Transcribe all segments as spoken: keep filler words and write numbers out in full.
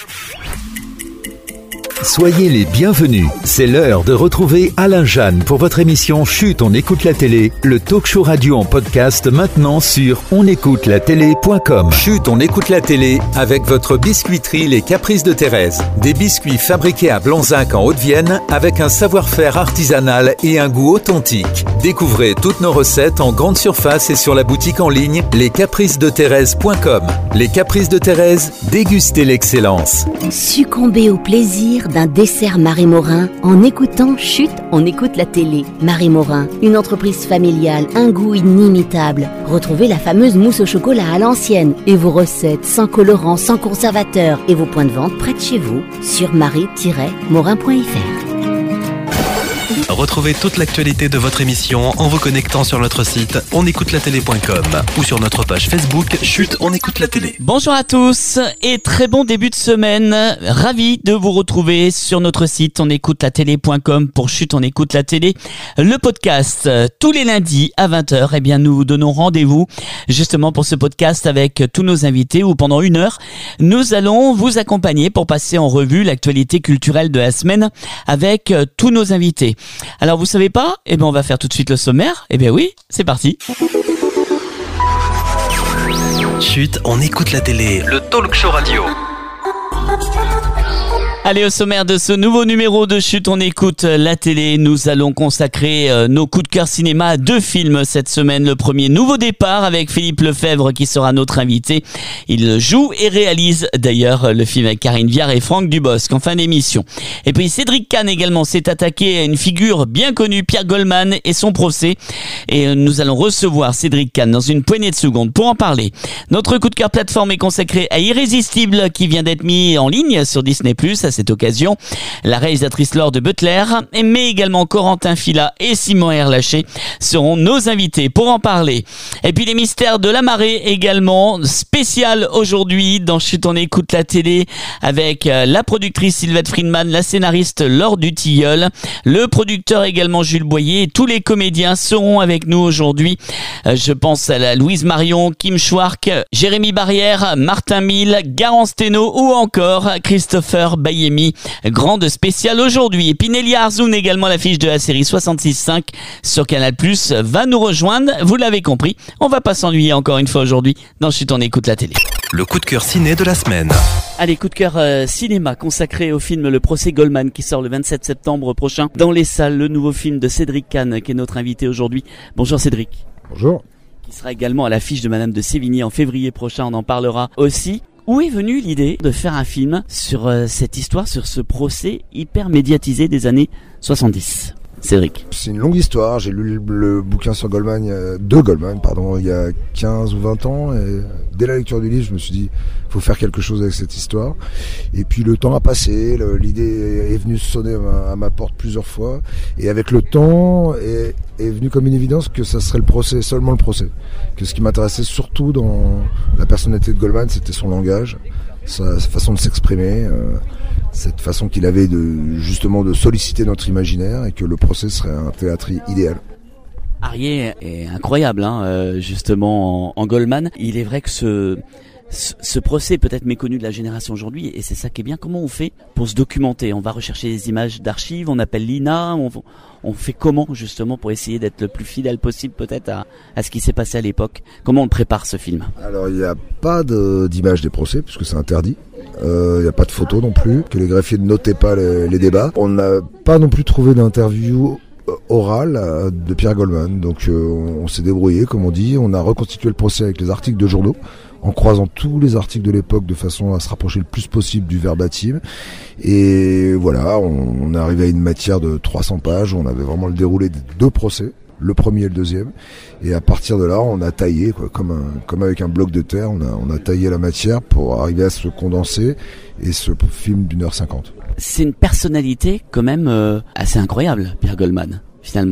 Soyez les bienvenus. C'est l'heure de retrouver Alain Jeanne pour votre émission Chut, on écoute la télé, le talk show radio en podcast maintenant sur on écoute la télé point com. Chut, on écoute la télé avec votre biscuiterie Les Caprices de Thérèse. Des biscuits fabriqués à Blanzac en Haute-Vienne avec un savoir-faire artisanal et un goût authentique. Découvrez toutes nos recettes en grande surface et sur la boutique en ligne les caprices de thérèse point com. Les Caprices de Thérèse, dégustez l'excellence. Succombez au plaisir d'un dessert Marie Morin en écoutant Chut, on écoute la télé. Marie Morin, une entreprise familiale, un goût inimitable. Retrouvez la fameuse mousse au chocolat à l'ancienne et vos recettes sans colorant, sans conservateur et vos points de vente près de chez vous sur marie tiret morin point f r. Retrouvez toute l'actualité de votre émission en vous connectant sur notre site on écoute la télé point com ou sur notre page Facebook Chut, on écoute la télé. Bonjour à tous et très bon début de semaine. Ravi de vous retrouver sur notre site on écoute la télé point com pour Chut, on écoute la télé. Le podcast tous les lundis à vingt heures. Eh bien, nous vous donnons rendez-vous justement pour ce podcast avec tous nos invités où pendant une heure, nous allons vous accompagner pour passer en revue l'actualité culturelle de la semaine avec tous nos invités. Alors vous savez pas ? Eh bien on va faire tout de suite le sommaire. Eh bien oui, c'est parti. Chut, on écoute la télé, le talk show radio. Allez, au sommaire de ce nouveau numéro de Chut, on écoute la télé. Nous allons consacrer euh, nos coups de cœur cinéma à deux films cette semaine. Le premier, Nouveau départ, avec Philippe Lefebvre qui sera notre invité. Il joue et réalise d'ailleurs le film avec Karine Viard et Franck Dubosc en fin d'émission. Et puis Cédric Kahn également s'est attaqué à une figure bien connue, Pierre Goldman et son procès. Et nous allons recevoir Cédric Kahn dans une poignée de secondes pour en parler. Notre coup de cœur plateforme est consacré à Irrésistible qui vient d'être mis en ligne sur Disney plus, à cette occasion. La réalisatrice Laure de Butler, mais également Corentin Fila et Simon Herlaché seront nos invités pour en parler. Et puis les mystères de la marée également, spécial aujourd'hui dans Chut, on écoute la télé avec la productrice Sylvette Friedman, la scénariste Laure Dutilleul, le producteur également Jules Boyer. Tous les comédiens seront avec nous aujourd'hui. Je pense à la Louise Marion, Kim Schwark, Jérémy Barrière, Martin Mille, Garance Steno ou encore Christopher Bailly. Grande spéciale aujourd'hui. Et puis Nelia Arzoun également, l'affiche de la série soixante-six cinq sur Canal plus, va nous rejoindre. Vous l'avez compris, on va pas s'ennuyer encore une fois aujourd'hui dans Chut, on écoute la télé. Le coup de cœur ciné de la semaine. Allez, coup de cœur euh, cinéma consacré au film Le Procès Goldman qui sort le vingt-sept septembre prochain dans les salles. Le nouveau film de Cédric Kahn qui est notre invité aujourd'hui. Bonjour Cédric. Bonjour. Qui sera également à l'affiche de Madame de Sévigné en février prochain, on en parlera aussi. Où est venue l'idée de faire un film sur euh, cette histoire, sur ce procès hyper médiatisé des années soixante-dix ? Cédric. C'est une longue histoire, j'ai lu le, le bouquin sur Goldman, euh, de Goldman, pardon, il y a quinze ou vingt ans, et dès la lecture du livre, je me suis dit, faut faire quelque chose avec cette histoire. Et puis le temps a passé, le, l'idée est venue sonner à ma, à ma porte plusieurs fois, et avec le temps, est, est venu comme une évidence que ça serait le procès, seulement le procès. Que ce qui m'intéressait surtout dans la personnalité de Goldman, c'était son langage, sa, sa façon de s'exprimer, euh, cette façon qu'il avait de justement de solliciter notre imaginaire, et que le procès serait un théâtre idéal. Arié est incroyable, hein, euh, justement en, en Goldman. Il est vrai que ce, ce, ce procès est peut-être méconnu de la génération aujourd'hui, et c'est ça qui est bien. Comment on fait pour se documenter ? On va rechercher des images d'archives, on appelle l'I N A, on, on fait comment justement pour essayer d'être le plus fidèle possible peut-être à, à ce qui s'est passé à l'époque ? Comment on prépare ce film ? Alors il n'y a pas de, d'image des procès puisque c'est interdit. Il euh, n'y a pas de photos non plus, que les greffiers ne notaient pas les, les débats. On n'a pas non plus trouvé d'interview orale euh, de Pierre Goldman, donc euh, on, on s'est débrouillé comme on dit, on a reconstitué le procès avec les articles de journaux, en croisant tous les articles de l'époque de façon à se rapprocher le plus possible du verbatim, et voilà, on, on est arrivé à une matière de trois cents pages, on avait vraiment le déroulé des deux procès, le premier et le deuxième, et à partir de là on a taillé quoi, comme, un, comme avec un bloc de terre, on a, on a taillé la matière pour arriver à se condenser, et ce film d'une heure cinquante. C'est une personnalité quand même euh, assez incroyable, Pierre Goldman, finalement.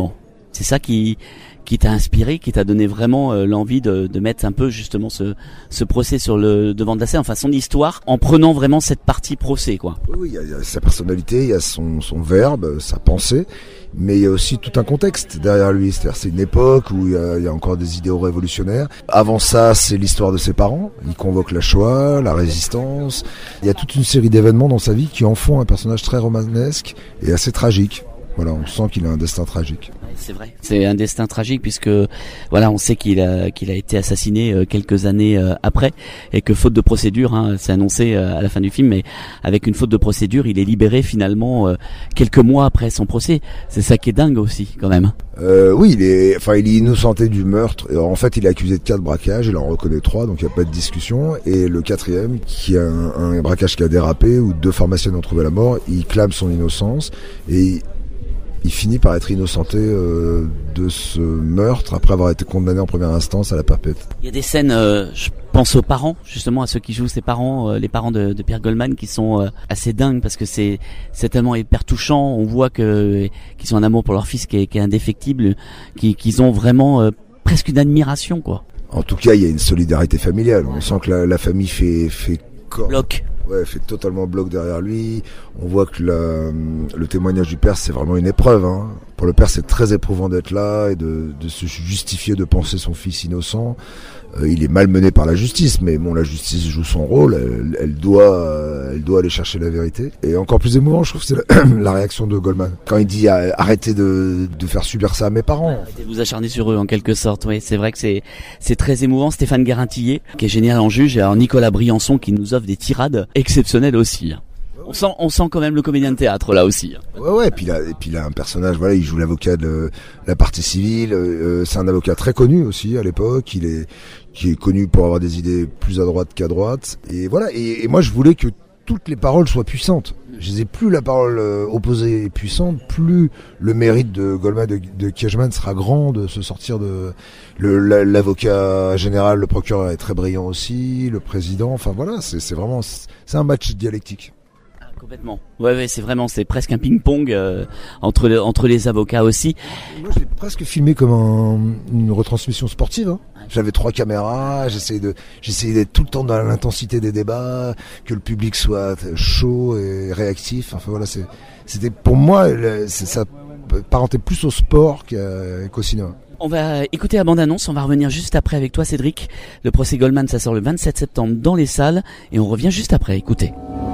C'est ça qui qui t'a inspiré, qui t'a donné vraiment euh, l'envie de, de mettre un peu justement ce, ce procès sur le devant de la scène, enfin son histoire, en prenant vraiment cette partie procès, quoi. Oui, oui, il y a, il y a sa personnalité, il y a son, son verbe, sa pensée, mais il y a aussi tout un contexte derrière lui. C'est-à-dire, c'est une époque où il y a, il y a encore des idéaux révolutionnaires. Avant ça, c'est l'histoire de ses parents. Il convoque la Shoah, la résistance. Il y a toute une série d'événements dans sa vie qui en font un personnage très romanesque et assez tragique. Voilà, on sent qu'il a un destin tragique. C'est vrai. C'est un destin tragique puisque voilà, on sait qu'il a qu'il a été assassiné euh, quelques années euh, après et que faute de procédure, hein, c'est annoncé euh, à la fin du film, mais avec une faute de procédure, il est libéré finalement euh, quelques mois après son procès. C'est ça qui est dingue aussi, quand même. Euh, oui, il est, enfin, il est innocenté du meurtre. En fait, il est accusé de quatre braquages. Il en reconnaît trois, donc il n'y a pas de discussion. Et le quatrième, qui a un, un braquage qui a dérapé où deux pharmaciennes ont trouvé la mort, il clame son innocence et il finit par être innocenté euh, de ce meurtre après avoir été condamné en première instance à la perpète. Il y a des scènes, euh, je pense aux parents, justement à ceux qui jouent ses parents, euh, les parents de, de Pierre Goldman, qui sont euh, assez dingues parce que c'est c'est tellement hyper touchant. On voit que qu'ils ont un amour pour leur fils qui est, qui est indéfectible, qui, qu'ils ont vraiment euh, presque une admiration, quoi. En tout cas, il y a une solidarité familiale. On sent que la, la famille fait fait corps. Bloc. Ouais, fait totalement bloc derrière lui. On voit que la, le témoignage du père, c'est vraiment une épreuve. Hein. Pour le père, c'est très éprouvant d'être là et de, de se justifier de penser son fils innocent. Euh, il est malmené par la justice, mais bon, la justice joue son rôle. Elle, elle doit, euh, elle doit aller chercher la vérité. Et encore plus émouvant, je trouve, c'est la, la réaction de Goldman quand il dit ah, arrêtez de, de faire subir ça à mes parents. Arrêtez de vous acharner sur eux, en quelque sorte. Oui, c'est vrai que c'est c'est très émouvant. Stéphane Guérintillet, qui est génial en juge, et alors Nicolas Briançon, qui nous offre des tirades exceptionnelles aussi. On sent, on sent quand même le comédien de théâtre là aussi. Ouais, ouais. Et puis là, et puis là, un personnage. Voilà, il joue l'avocat de la partie civile. Euh, c'est un avocat très connu aussi à l'époque. Il est, qui est connu pour avoir des idées plus à droite qu'à droite. Et voilà. Et, et moi, je voulais que toutes les paroles soient puissantes. Je disais, plus la parole euh, opposée est puissante, plus le mérite de Goldman, de, de Kirchman sera grand de se sortir de le, la, l'avocat général, le procureur est très brillant aussi, le président. Enfin voilà, c'est, c'est vraiment, c'est un match dialectique. Complètement. Ouais, ouais, c'est vraiment, c'est presque un ping-pong euh, entre le, entre les avocats aussi. Moi, je l'ai presque filmé comme un, une retransmission sportive. Hein. J'avais trois caméras, j'essayais de, j'essayais d'être tout le temps dans l'intensité des débats, que le public soit chaud et réactif. Enfin voilà, c'est, c'était pour moi, c'est, ça parentait plus au sport qu'au cinéma. On va écouter la bande-annonce, on va revenir juste après avec toi, Cédric. Le procès Goldman, ça sort le vingt-sept septembre dans les salles et on revient juste après. Écoutez.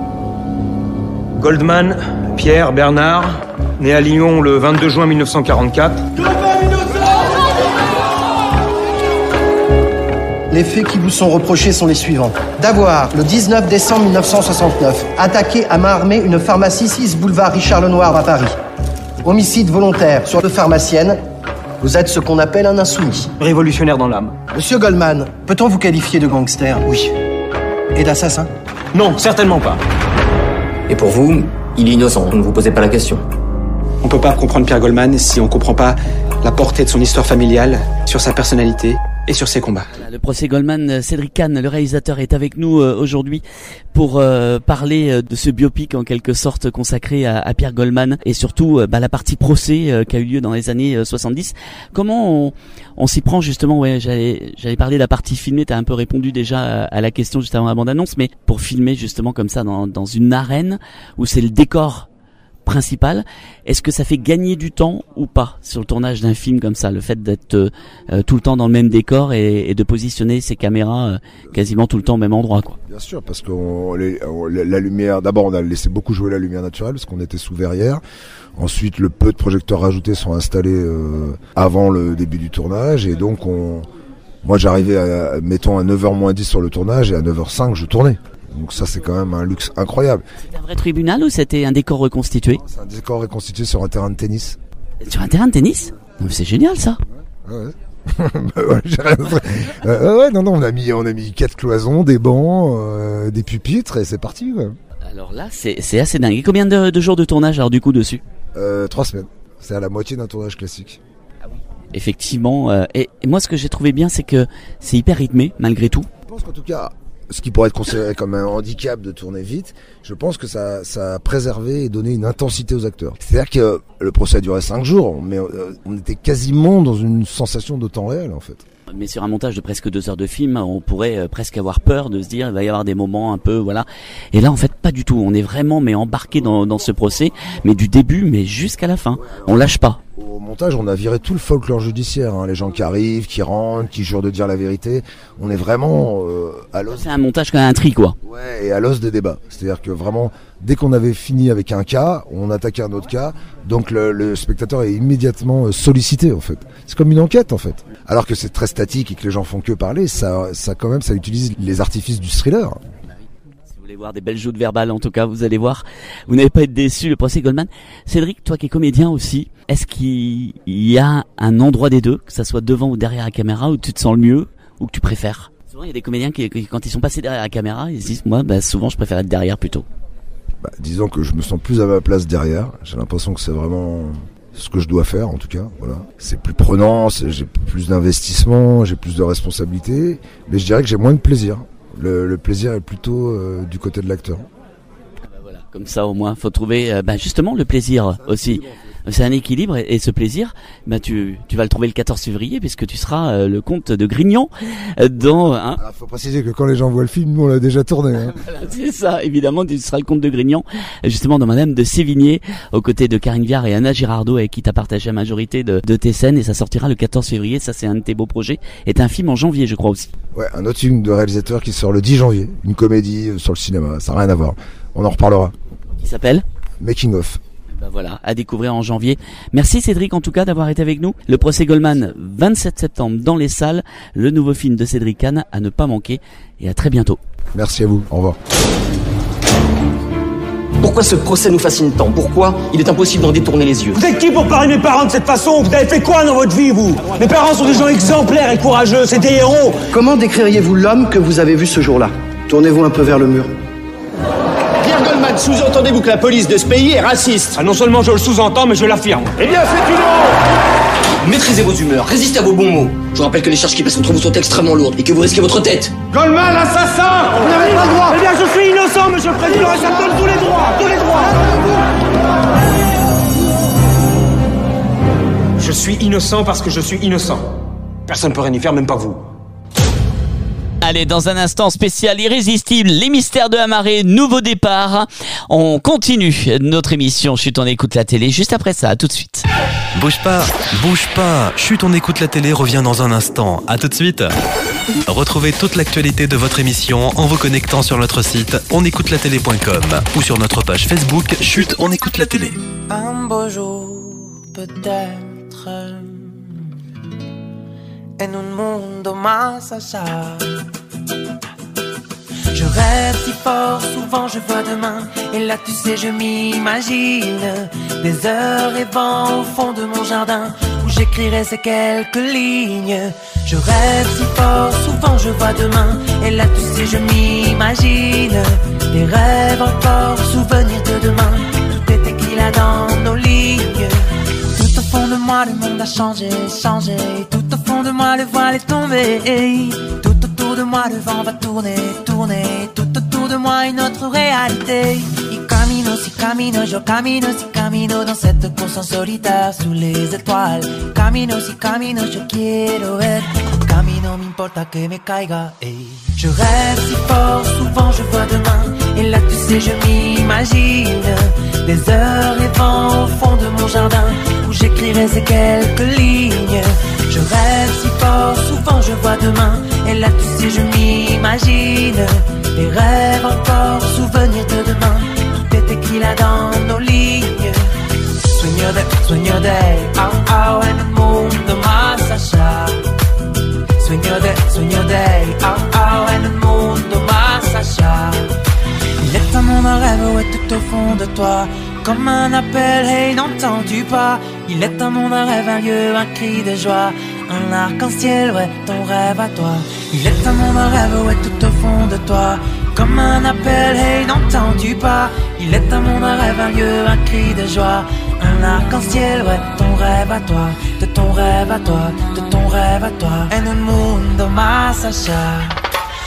Goldman, Pierre Bernard, né à Lyon le vingt-deux juin mille neuf cent quarante-quatre. Les faits qui vous sont reprochés sont les suivants. D'avoir, le dix-neuf décembre mille neuf cent soixante-neuf, attaqué à main armée une pharmacie six boulevard Richard Lenoir à Paris. Homicide volontaire sur deux pharmaciennes. Vous êtes ce qu'on appelle un insoumis. Révolutionnaire dans l'âme. Monsieur Goldman, peut-on vous qualifier de gangster? Oui. Et d'assassin? Non, certainement pas. Et pour vous, il est innocent, ne vous posez pas la question. On peut pas comprendre Pierre Goldman si on comprend pas la portée de son histoire familiale, sur sa personnalité et sur ses combats. Le procès Goldman, Cédric Kahn, le réalisateur, est avec nous euh, aujourd'hui pour euh, parler euh, de ce biopic en quelque sorte consacré à, à Pierre Goldman et surtout euh, bah, la partie procès euh, qui a eu lieu dans les années euh, soixante-dix. Comment on, on s'y prend justement? Ouais, j'allais, j'allais parler de la partie filmée, t'as un peu répondu déjà à, à la question juste avant la bande-annonce, mais pour filmer justement comme ça dans, dans une arène où c'est le décor principal, est-ce que ça fait gagner du temps ou pas sur le tournage d'un film comme ça, le fait d'être euh, tout le temps dans le même décor et, et de positionner ses caméras euh, quasiment tout le temps au même endroit, quoi? Bien sûr, parce que on, les, on, la lumière, d'abord on a laissé beaucoup jouer la lumière naturelle parce qu'on était sous verrière. Ensuite, le peu de projecteurs rajoutés sont installés euh, avant le début du tournage et donc on, moi j'arrivais à, mettons à neuf heures moins dix sur le tournage et à neuf heures cinq je tournais. Donc ça c'est quand même un luxe incroyable. C'était un vrai tribunal ou c'était un décor reconstitué? C'est un décor reconstitué sur un terrain de tennis. Sur un terrain de tennis? Non, c'est génial ça. Ouais. ouais. ouais, j'ai rien à... euh, ouais non non on a mis on a mis quatre cloisons, des bancs, euh, des pupitres et c'est parti. Ouais. Alors là c'est c'est assez dingue. Et combien de, de jours de tournage alors du coup dessus? euh, Trois semaines. C'est à la moitié d'un tournage classique. Ah oui. Effectivement. Euh, et, et moi ce que j'ai trouvé bien c'est que c'est hyper rythmé malgré tout. Je pense qu'en tout cas ce qui pourrait être considéré comme un handicap de tourner vite, je pense que ça, ça a préservé et donné une intensité aux acteurs. C'est-à-dire que le procès a duré cinq jours, mais on était quasiment dans une sensation de temps réel en fait. Mais sur un montage de presque deux heures de film, on pourrait euh, presque avoir peur de se dire il va y avoir des moments un peu voilà. Et là en fait pas du tout. On est vraiment mais embarqué dans, dans ce procès, mais du début mais jusqu'à la fin. On lâche pas. Au montage, on a viré tout le folklore judiciaire, hein. Les gens qui arrivent, qui rentrent, qui jurent de dire la vérité. On est vraiment euh, à l'os. C'est un montage comme un tri quoi. Ouais, et à l'os des débats. C'est-à-dire que vraiment, dès qu'on avait fini avec un cas, on attaquait un autre cas. Donc le, le spectateur est immédiatement sollicité en fait. C'est comme une enquête en fait. Alors que c'est très statique et que les gens font que parler, ça, ça quand même, ça utilise les artifices du thriller. Vous voulez voir des belles joutes verbales, en tout cas, vous allez voir. Vous n'allez pas être déçus, le procès Goldman. Cédric, toi qui es comédien aussi, est-ce qu'il y a un endroit des deux, que ça soit devant ou derrière la caméra, où tu te sens le mieux, ou que tu préfères? Souvent, il y a des comédiens qui, quand ils sont passés derrière la caméra, ils se disent, moi, bah, souvent, je préfère être derrière plutôt. Bah, disons que je me sens plus à ma place derrière. J'ai l'impression que c'est vraiment ce que je dois faire, en tout cas. Voilà. C'est plus prenant, c'est, j'ai plus d'investissement, j'ai plus de responsabilités, mais je dirais que j'ai moins de plaisir. Le, le plaisir est plutôt euh, du côté de l'acteur. Ah bah voilà, comme ça au moins, faut trouver euh, bah justement le plaisir aussi. C'est un équilibre et, et ce plaisir, bah tu tu vas le trouver le quatorze février puisque tu seras euh, le comte de Grignon euh, dans. Hein. Alors, faut préciser que quand les gens voient le film, nous on l'a déjà tourné. Hein. Voilà, c'est ça, évidemment, tu seras le comte de Grignon, justement dans Madame de Sévigné, aux côtés de Karine Viard et Anna Girardot, avec qui t'as partagé la majorité de, de tes scènes, et ça sortira le quatorze février. Ça, c'est un de tes beaux projets. Et un film en janvier, je crois aussi. Ouais, un autre film de réalisateur qui sort le dix janvier, une comédie sur le cinéma. Ça n'a rien à voir. On en reparlera. Qui s'appelle Making of. Ben voilà, à découvrir en janvier. Merci Cédric en tout cas d'avoir été avec nous. Le procès Goldman, vingt-sept septembre dans les salles. Le nouveau film de Cédric Kahn à ne pas manquer. Et à très bientôt. Merci à vous. Au revoir. Pourquoi ce procès nous fascine tant? Pourquoi il est impossible d'en détourner les yeux? Vous êtes qui pour parler de mes parents de cette façon? Vous avez fait quoi dans votre vie, vous? Mes parents sont des gens exemplaires et courageux, c'est des héros. Comment décririez-vous l'homme que vous avez vu ce jour-là? Tournez-vous un peu vers le mur. Pierre Goldman, sous-entendez-vous que la police de ce pays est raciste? Ah, non seulement je le sous-entends, mais je l'affirme. Eh bien, c'est une honte! Maîtrisez vos humeurs, résistez à vos bons mots. Je vous rappelle que les charges qui pèsent contre vous sont extrêmement lourdes et que vous risquez votre tête. Goldman, assassin! Vous n'avez pas le droit! Eh bien, je suis innocent, monsieur le président, et ça me donne tous les droits, tous les droits. Je suis innocent parce que je suis innocent. Personne ne peut rien y faire, même pas vous. Allez, dans un instant spécial irrésistible, les mystères de la marée, nouveau départ. On continue notre émission Chut, on écoute la télé. Juste après ça, à tout de suite. Bouge pas, bouge pas. Chut, on écoute la télé revient dans un instant. À tout de suite. Retrouvez toute l'actualité de votre émission en vous connectant sur notre site on écoute la télé point com ou sur notre page Facebook Chut, on écoute la télé. Un beau jour, peut-être, en un mundo más allá. Je rêve si fort, souvent je vois demain. Et là tu sais je m'imagine des heures rêvant au fond de mon jardin où j'écrirai ces quelques lignes. Je rêve si fort, souvent je vois demain. Et là tu sais je m'imagine des rêves encore, souvenirs de demain. Tout est écrit là dans nos lignes. Tout au fond de moi le monde a changé, changé. Tout au fond de moi le voile est tombé. Tout autour de moi le vent va tourner, tourner. Tout autour de moi une autre réalité. Y camino, si camino, yo camino, si camino dans cette course en solitaire sous les étoiles. Camino, si camino, yo quiero ver. Camino, m'importa que me caiga. Ey. Je rêve si fort, souvent je vois demain. Et là tu sais je m'imagine des heures rêvant au fond de mon jardin où j'écrirai ces quelques lignes. Je rêve si fort, souvent je vois demain. Et là tu sais je m'imagine des rêves encore, souvenirs de demain. Tout est écrit là dans nos lignes. Sueño de, sueño de, au, au, en el mundo más allá. Sueño de, sueño de, au, au, en el mundo más allá. Il est un monde, un rêve, ouais, tout au fond de toi. Comme un appel, hey, n'entends-tu pas? Il est un monde, un rêve, un lieu, un cri de joie. Un arc-en-ciel, ouais, ton rêve à toi. Il est un monde, un rêve, ouais, tout au fond de toi. Comme un appel, hey, n'entends-tu pas? Il est un monde, un rêve, un lieu, un cri de joie. Un arc-en-ciel, ouais, ton rêve à toi. De ton rêve à toi, de ton rêve à toi. En un mundo más allá.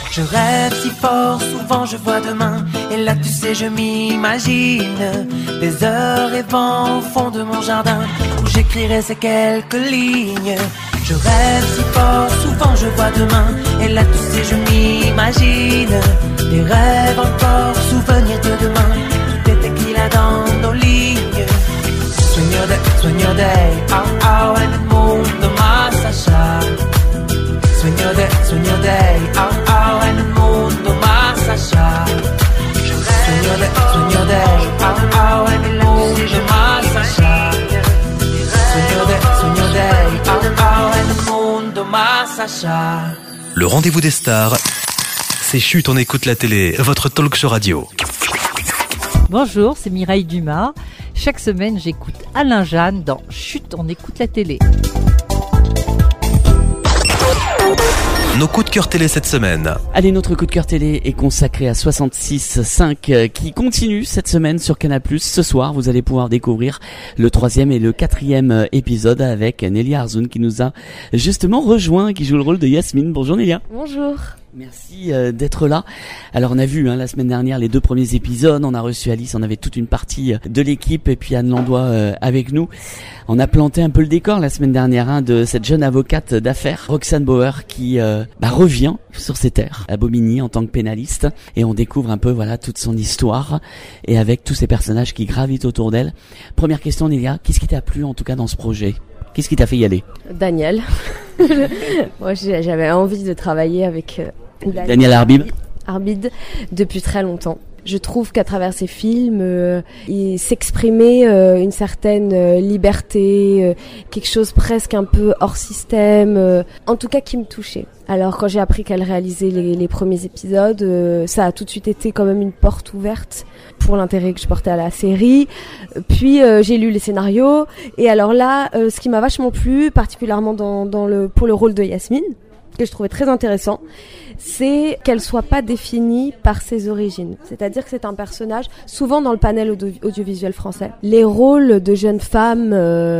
Je rêve si fort, souvent je vois demain. Et là tu sais je m'imagine des heures rêvant au fond de mon jardin, où j'écrirai ces quelques lignes. Je rêve si fort, souvent je vois demain. Et là tu sais je m'imagine des rêves encore, souvenirs de demain. Tout était qu'il a dans nos lignes. Swing your day, swing your day, ow ow, and the moon, the Masasha. Swing your day, swing your day, ow ow, and the moon, the Masasha. Swing your day, swing your day, ow ow, and the moon, the Masasha. Swing your day, swing your day, ow ow, and the moon, the Masasha. Le rendez-vous des stars, c'est Chut, on écoute la télé, votre talk show radio. Bonjour, c'est Mireille Dumas. Chaque semaine, j'écoute Alain Jeanne dans Chut, on écoute la télé. Nos coups de cœur télé cette semaine. Allez, notre coup de cœur télé est consacré à soixante-six virgule cinq qui continue cette semaine sur Canal plus. Ce soir, vous allez pouvoir découvrir le troisième et le quatrième épisode avec Nelia Arzoun qui nous a justement rejoint, qui joue le rôle de Yasmine. Bonjour Nelia. Bonjour. Merci euh, d'être là. Alors on a vu hein, la semaine dernière les deux premiers épisodes, on a reçu Alice, on avait toute une partie de l'équipe et puis Anne Landois euh, avec nous. On a planté un peu le décor la semaine dernière hein, de cette jeune avocate d'affaires, Roxane Bauer, qui euh, bah, revient sur ses terres à Bobigny en tant que pénaliste et on découvre un peu voilà toute son histoire et avec tous ces personnages qui gravitent autour d'elle. Première question Nélia, qu'est-ce qui t'a plu en tout cas dans ce projet ? Qu'est-ce qui t'a fait y aller ? Daniel. Moi, j'avais envie de travailler avec euh, Daniel, Daniel Arbib. Arbib depuis très longtemps. Je trouve qu'à travers ses films, euh, il s'exprimait euh, une certaine euh, liberté, euh, quelque chose presque un peu hors système, euh, en tout cas qui me touchait. Alors quand j'ai appris qu'elle réalisait les, les premiers épisodes, euh, ça a tout de suite été quand même une porte ouverte pour l'intérêt que je portais à la série. Puis euh, j'ai lu les scénarios et alors là, euh, ce qui m'a vachement plu, particulièrement dans, dans le, pour le rôle de Yasmine, que je trouvais très intéressant, c'est qu'elle soit pas définie par ses origines. C'est-à-dire que c'est un personnage, souvent dans le panel audio- audiovisuel français, les rôles de jeunes femmes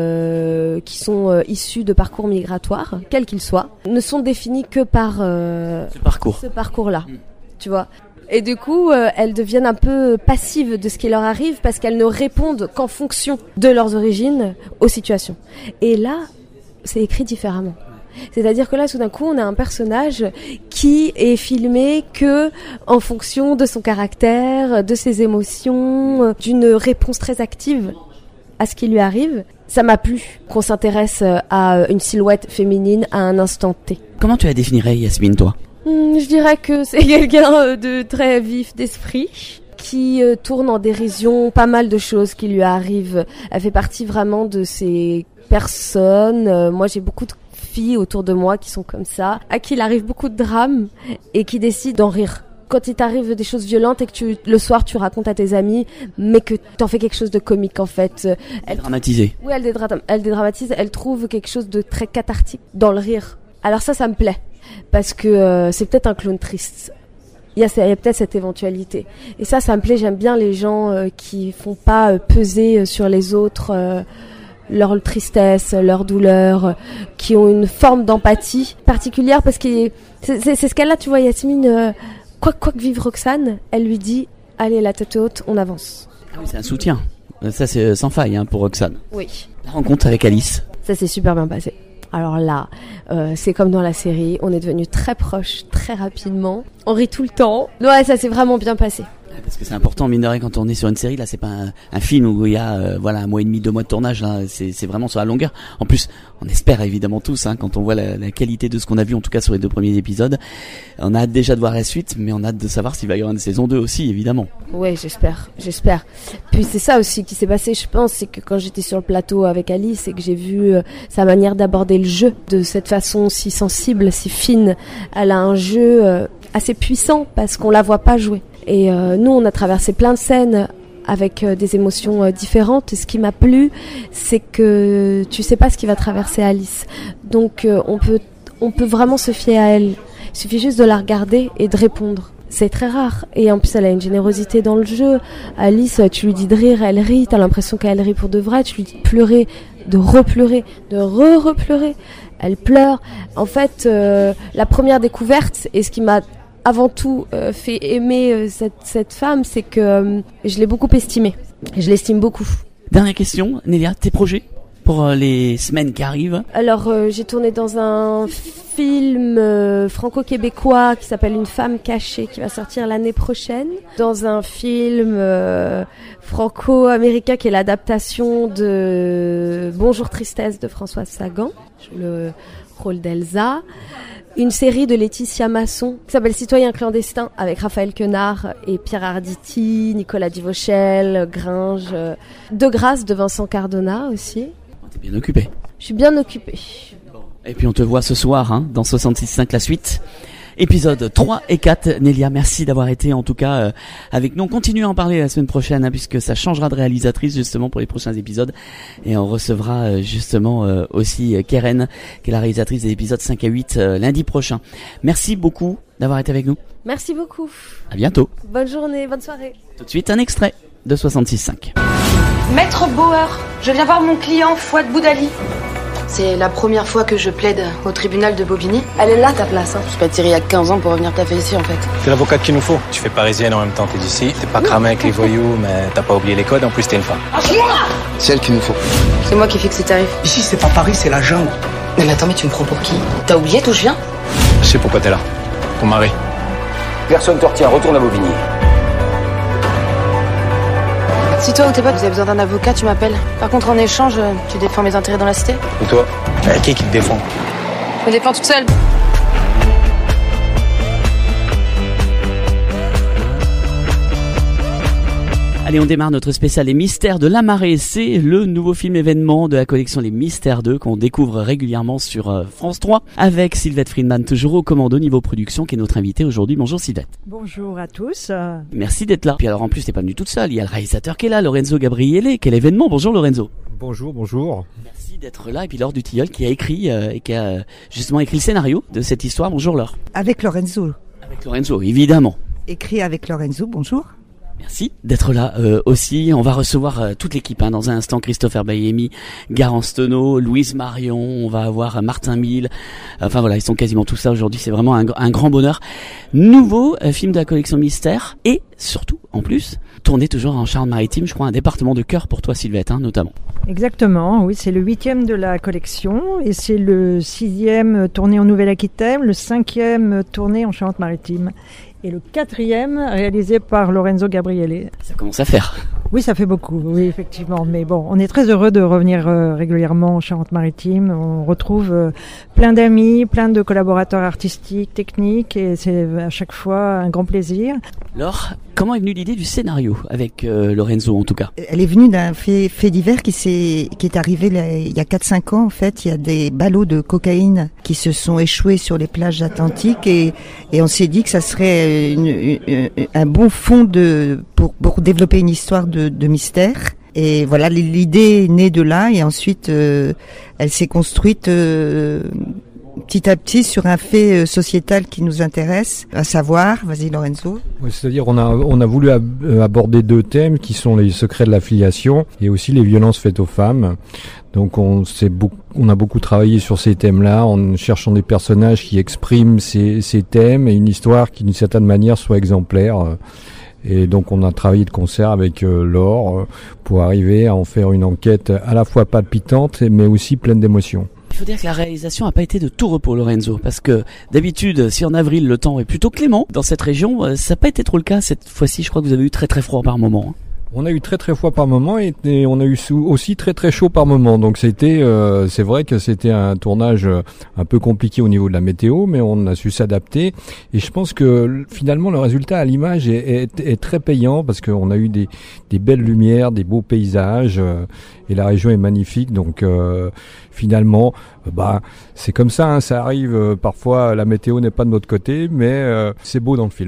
euh, qui sont euh, issues de parcours migratoires, quels qu'ils soient, ne sont définis que par euh, ce parcours. Ce parcours-là, mmh. tu vois. Et du coup, euh, elles deviennent un peu passives de ce qui leur arrive parce qu'elles ne répondent qu'en fonction de leurs origines aux situations. Et là, c'est écrit différemment. C'est-à-dire que là, tout d'un coup, on a un personnage qui est filmé que en fonction de son caractère, de ses émotions, d'une réponse très active à ce qui lui arrive. Ça m'a plu qu'on s'intéresse à une silhouette féminine à un instant T. Comment tu la définirais, Yasmine, toi ? Hum, je dirais que c'est quelqu'un de très vif d'esprit, qui euh, tourne en dérision pas mal de choses qui lui arrivent. Elle fait partie vraiment de ces personnes. Euh, moi, j'ai beaucoup de filles autour de moi qui sont comme ça, à qui il arrive beaucoup de drames et qui décident d'en rire. Quand il t'arrive des choses violentes et que tu, le soir tu racontes à tes amis, mais que t'en fais quelque chose de comique en fait. Elle dramatisée. Oui, elle, dédra- elle dédramatise, elle trouve quelque chose de très cathartique dans le rire. Alors ça, ça me plaît, parce que euh, c'est peut-être un clown triste. Il y, a, il y a peut-être cette éventualité. Et ça, ça me plaît, j'aime bien les gens euh, qui font pas euh, peser sur les autres euh, leur tristesse, leur douleur, qui ont une forme d'empathie particulière, parce que c'est, c'est, c'est ce qu'elle a, tu vois, Yasmine, euh, quoi, quoi que vive Roxane, elle lui dit, allez, la tête haute, on avance. Ah oui, c'est un soutien. Ça, c'est sans faille hein, pour Roxane. Oui. La rencontre avec Alice. Ça s'est super bien passé. Alors là, euh, c'est comme dans la série, on est devenus très proches, très rapidement. On rit tout le temps. Ouais, ça s'est vraiment bien passé. Parce que c'est important, mine de rien, quand on est sur une série, là, c'est pas un, un film où il y a, euh, voilà, un mois et demi, deux mois de tournage, là, c'est, c'est vraiment sur la longueur. En plus, on espère évidemment tous, hein, quand on voit la, la qualité de ce qu'on a vu, en tout cas sur les deux premiers épisodes, on a hâte déjà de voir la suite, mais on a hâte de savoir s'il va y avoir une saison deux aussi, évidemment. Ouais, j'espère, j'espère. Puis c'est ça aussi qui s'est passé, je pense, c'est que quand j'étais sur le plateau avec Alice et que j'ai vu euh, sa manière d'aborder le jeu de cette façon si sensible, si fine, elle a un jeu euh, assez puissant parce qu'on la voit pas jouer. Et euh, nous, on a traversé plein de scènes avec euh, des émotions euh, différentes. Et ce qui m'a plu, c'est que tu sais pas ce qui va traverser Alice. Donc, euh, on peut, on peut vraiment se fier à elle. Il suffit juste de la regarder et de répondre. C'est très rare. Et en plus, elle a une générosité dans le jeu. Alice, tu lui dis de rire, elle rit. T'as l'impression qu'elle rit pour de vrai. Tu lui dis de pleurer, de repleurer, de re-repleurer. Elle pleure. En fait, euh, la première découverte et ce qui m'a avant tout euh, fait aimer euh, cette, cette femme, c'est que euh, je l'ai beaucoup estimée. Je l'estime beaucoup. Dernière question, Nélia, tes projets pour euh, les semaines qui arrivent? Alors, euh, j'ai tourné dans un film euh, franco-québécois qui s'appelle Une femme cachée, qui va sortir l'année prochaine. Dans un film euh, franco-américain qui est l'adaptation de Bonjour Tristesse de Françoise Sagan, le rôle d'Elsa. Une série de Laetitia Masson qui s'appelle Citoyen clandestin avec Raphaël Quenard et Pierre Arditi, Nicolas Divauchel, Gringe, euh, De Grâce de Vincent Cardona aussi. T'es bien occupé. Je suis bien occupée. Et puis on te voit ce soir hein, dans soixante-six cinq la suite. Épisode trois et quatre. Nélia, merci d'avoir été en tout cas euh, avec nous. On continue à en parler la semaine prochaine hein, puisque ça changera de réalisatrice justement pour les prochains épisodes. Et on recevra euh, justement euh, aussi euh, Keren, qui est la réalisatrice des épisodes cinq à huit euh, lundi prochain. Merci beaucoup d'avoir été avec nous. Merci beaucoup. À bientôt. Bonne journée, bonne soirée. Tout de suite un extrait de soixante-six cinq. Maître Bauer, je viens voir mon client Fouad Boudali. C'est la première fois que je plaide au tribunal de Bobigny. Elle est là ta place, hein. Je suis pas tirée il y a quinze ans pour revenir taffer ici en fait. C'est l'avocate qu'il nous faut. Tu fais parisienne en même temps, t'es d'ici. T'es pas cramé avec les voyous, mais t'as pas oublié les codes, en plus t'es une femme. C'est elle qu'il nous faut. C'est moi qui fixe les tarifs. Ici c'est pas Paris, c'est la jungle. Mais, mais attends, mais tu me prends pour qui? T'as oublié d'où je viens? Je sais pourquoi t'es là. Ton mari. Personne te retient, retourne à Bobigny. Si toi ou tes potes vous avez besoin d'un avocat, tu m'appelles. Par contre, en échange, tu défends mes intérêts dans la cité. Et toi? euh, Qui qui te défend? Je me défends toute seule. Allez, on démarre notre spécial Les Mystères de la Marée. C'est le nouveau film événement de la collection Les Mystères deux qu'on découvre régulièrement sur euh, France trois avec Sylvette Friedman, toujours au commando niveau production, qui est notre invitée aujourd'hui. Bonjour Sylvette. Bonjour à tous. Merci d'être là. Puis alors en plus, t'es pas venu toute seule. Il y a le réalisateur qui est là, Lorenzo Gabriele. Quel événement. Bonjour Lorenzo. Bonjour, bonjour. Merci d'être là. Et puis Laure Dutilleul qui a écrit euh, et qui a euh, justement écrit le scénario de cette histoire. Bonjour Laure. Avec Lorenzo. Avec Lorenzo, évidemment. Écrit avec Lorenzo, bonjour. Merci d'être là euh, aussi. On va recevoir euh, toute l'équipe hein, dans un instant. Christopher Bayemi, Garance Tonneau, Louise Marion, on va avoir euh, Martin Mille. Enfin voilà, ils sont quasiment tous là aujourd'hui. C'est vraiment un, un grand bonheur. Nouveau euh, film de la collection Mystère et surtout, en plus, tourné toujours en Charente-Maritime. Je crois un département de cœur pour toi Sylvette, hein, notamment. Exactement, oui, c'est le huitième de la collection et c'est le sixième tourné en Nouvelle-Aquitaine, le cinquième tourné en Charente-Maritime. Et le quatrième réalisé par Lorenzo Gabriele. Ça commence à faire. Oui, ça fait beaucoup, oui, effectivement. Mais bon, on est très heureux de revenir euh, régulièrement en Charente-Maritime. On retrouve euh, plein d'amis, plein de collaborateurs artistiques, techniques, et c'est à chaque fois un grand plaisir. Laure, comment est venue l'idée du scénario avec euh, Lorenzo en tout cas? Elle est venue d'un fait, fait divers qui, s'est, qui est arrivé là, il y a quatre cinq ans en fait. Il y a des ballots de cocaïne qui se sont échoués sur les plages atlantiques et, et on s'est dit que ça serait une, une, un bon fond de, pour, pour développer une histoire de, de mystère. Et voilà, l'idée est née de là et ensuite euh, elle s'est construite euh, petit à petit sur un fait sociétal qui nous intéresse, à savoir, vas-y Lorenzo. Oui, c'est-à-dire on a on a voulu ab- aborder deux thèmes qui sont les secrets de l'affiliation et aussi les violences faites aux femmes. Donc on s'est beaucoup, on a beaucoup travaillé sur ces thèmes-là en cherchant des personnages qui expriment ces, ces thèmes et une histoire qui d'une certaine manière soit exemplaire. Et donc on a travaillé de concert avec euh, Laure euh, pour arriver à en faire une enquête à la fois palpitante mais aussi pleine d'émotions. Il faut dire que la réalisation n'a pas été de tout repos, Lorenzo, parce que d'habitude, si en avril le temps est plutôt clément dans cette région, ça n'a pas été trop le cas cette fois-ci. Je crois que vous avez eu très très froid par moment. On a eu très très froid par moment et, et on a eu aussi très très chaud par moment. Donc c'était, euh, c'est vrai que c'était un tournage un peu compliqué au niveau de la météo, mais on a su s'adapter. Et je pense que finalement le résultat à l'image est, est, est très payant parce qu'on a eu des, des belles lumières, des beaux paysages euh, et la région est magnifique. Donc euh, finalement, bah c'est comme ça, hein, ça arrive. Euh, parfois la météo n'est pas de notre côté, mais euh, c'est beau dans le film.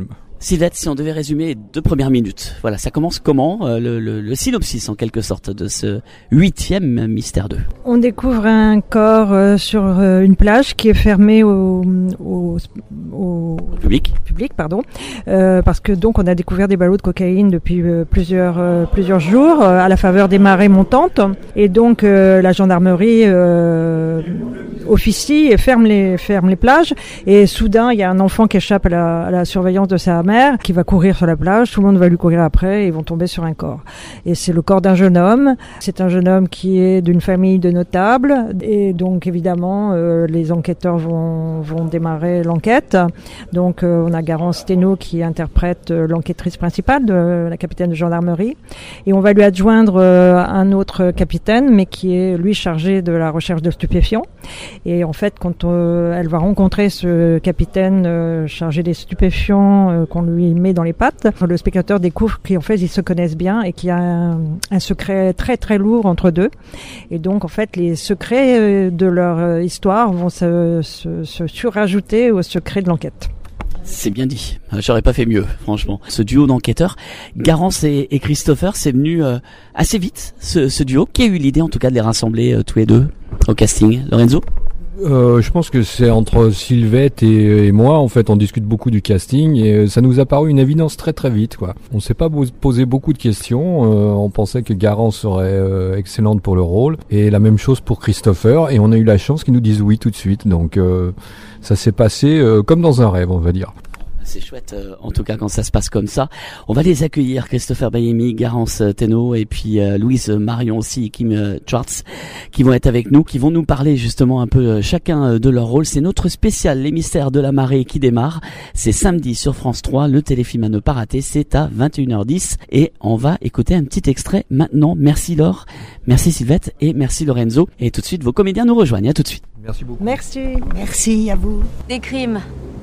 Sylvette, si on devait résumer les deux premières minutes, voilà, ça commence comment, euh, le, le, le synopsis en quelque sorte de ce huitième Mystère deux. On découvre un corps euh, sur euh, une plage qui est fermée au, au, au, au public. public pardon, euh, parce que donc on a découvert des ballots de cocaïne depuis euh, plusieurs euh, plusieurs jours euh, à la faveur des marées montantes, et donc euh, la gendarmerie euh, officie et ferme les ferme les plages, et soudain il y a un enfant qui échappe à la, à la surveillance de sa mère, qui va courir sur la plage, tout le monde va lui courir après et ils vont tomber sur un corps. Et c'est le corps d'un jeune homme. C'est un jeune homme qui est d'une famille de notables, et donc évidemment euh, les enquêteurs vont, vont démarrer l'enquête. Donc euh, on a Garance Thénault qui interprète euh, l'enquêtrice principale, de, euh, la capitaine de gendarmerie, et on va lui adjoindre euh, un autre capitaine, mais qui est lui chargé de la recherche de stupéfiants. Et en fait, quand euh, elle va rencontrer ce capitaine euh, chargé des stupéfiants euh, qu'on lui met dans les pattes, le spectateur découvre qu'en fait ils se connaissent bien et qu'il y a un, un secret très très lourd entre deux. Et donc en fait les secrets de leur histoire vont se, se, se surajouter aux secrets de l'enquête. C'est bien dit, j'aurais pas fait mieux franchement. Ce duo d'enquêteurs, Garance et, et Christopher, c'est venu euh, assez vite ce, ce duo. Qui a eu l'idée en tout cas de les rassembler euh, tous les deux au casting? Lorenzo? Euh, je pense que c'est entre Sylvette et, et moi, en fait, on discute beaucoup du casting et ça nous a paru une évidence très très vite, quoi. On s'est pas posé beaucoup de questions, euh, on pensait que Garance serait euh, excellente pour le rôle, et la même chose pour Christopher, et on a eu la chance qu'ils nous disent oui tout de suite, donc euh, ça s'est passé euh, comme dans un rêve, on va dire. C'est chouette, euh, en tout cas quand ça se passe comme ça. On va les accueillir, Christopher Bayemi, Garance Thénault et puis euh, Louise Marion aussi, Kim euh, Schwartz, qui vont être avec nous, qui vont nous parler justement un peu euh, chacun euh, de leur rôle. C'est notre spécial Les Mystères de la Marée qui démarre. C'est samedi sur France trois, le téléfilm à ne pas rater, c'est à vingt et une heures dix et on va écouter un petit extrait maintenant. Merci Laure, merci Sylvette et merci Lorenzo. Et tout de suite, vos comédiens nous rejoignent. À tout de suite. Merci beaucoup. Merci. Merci à vous. Des crimes.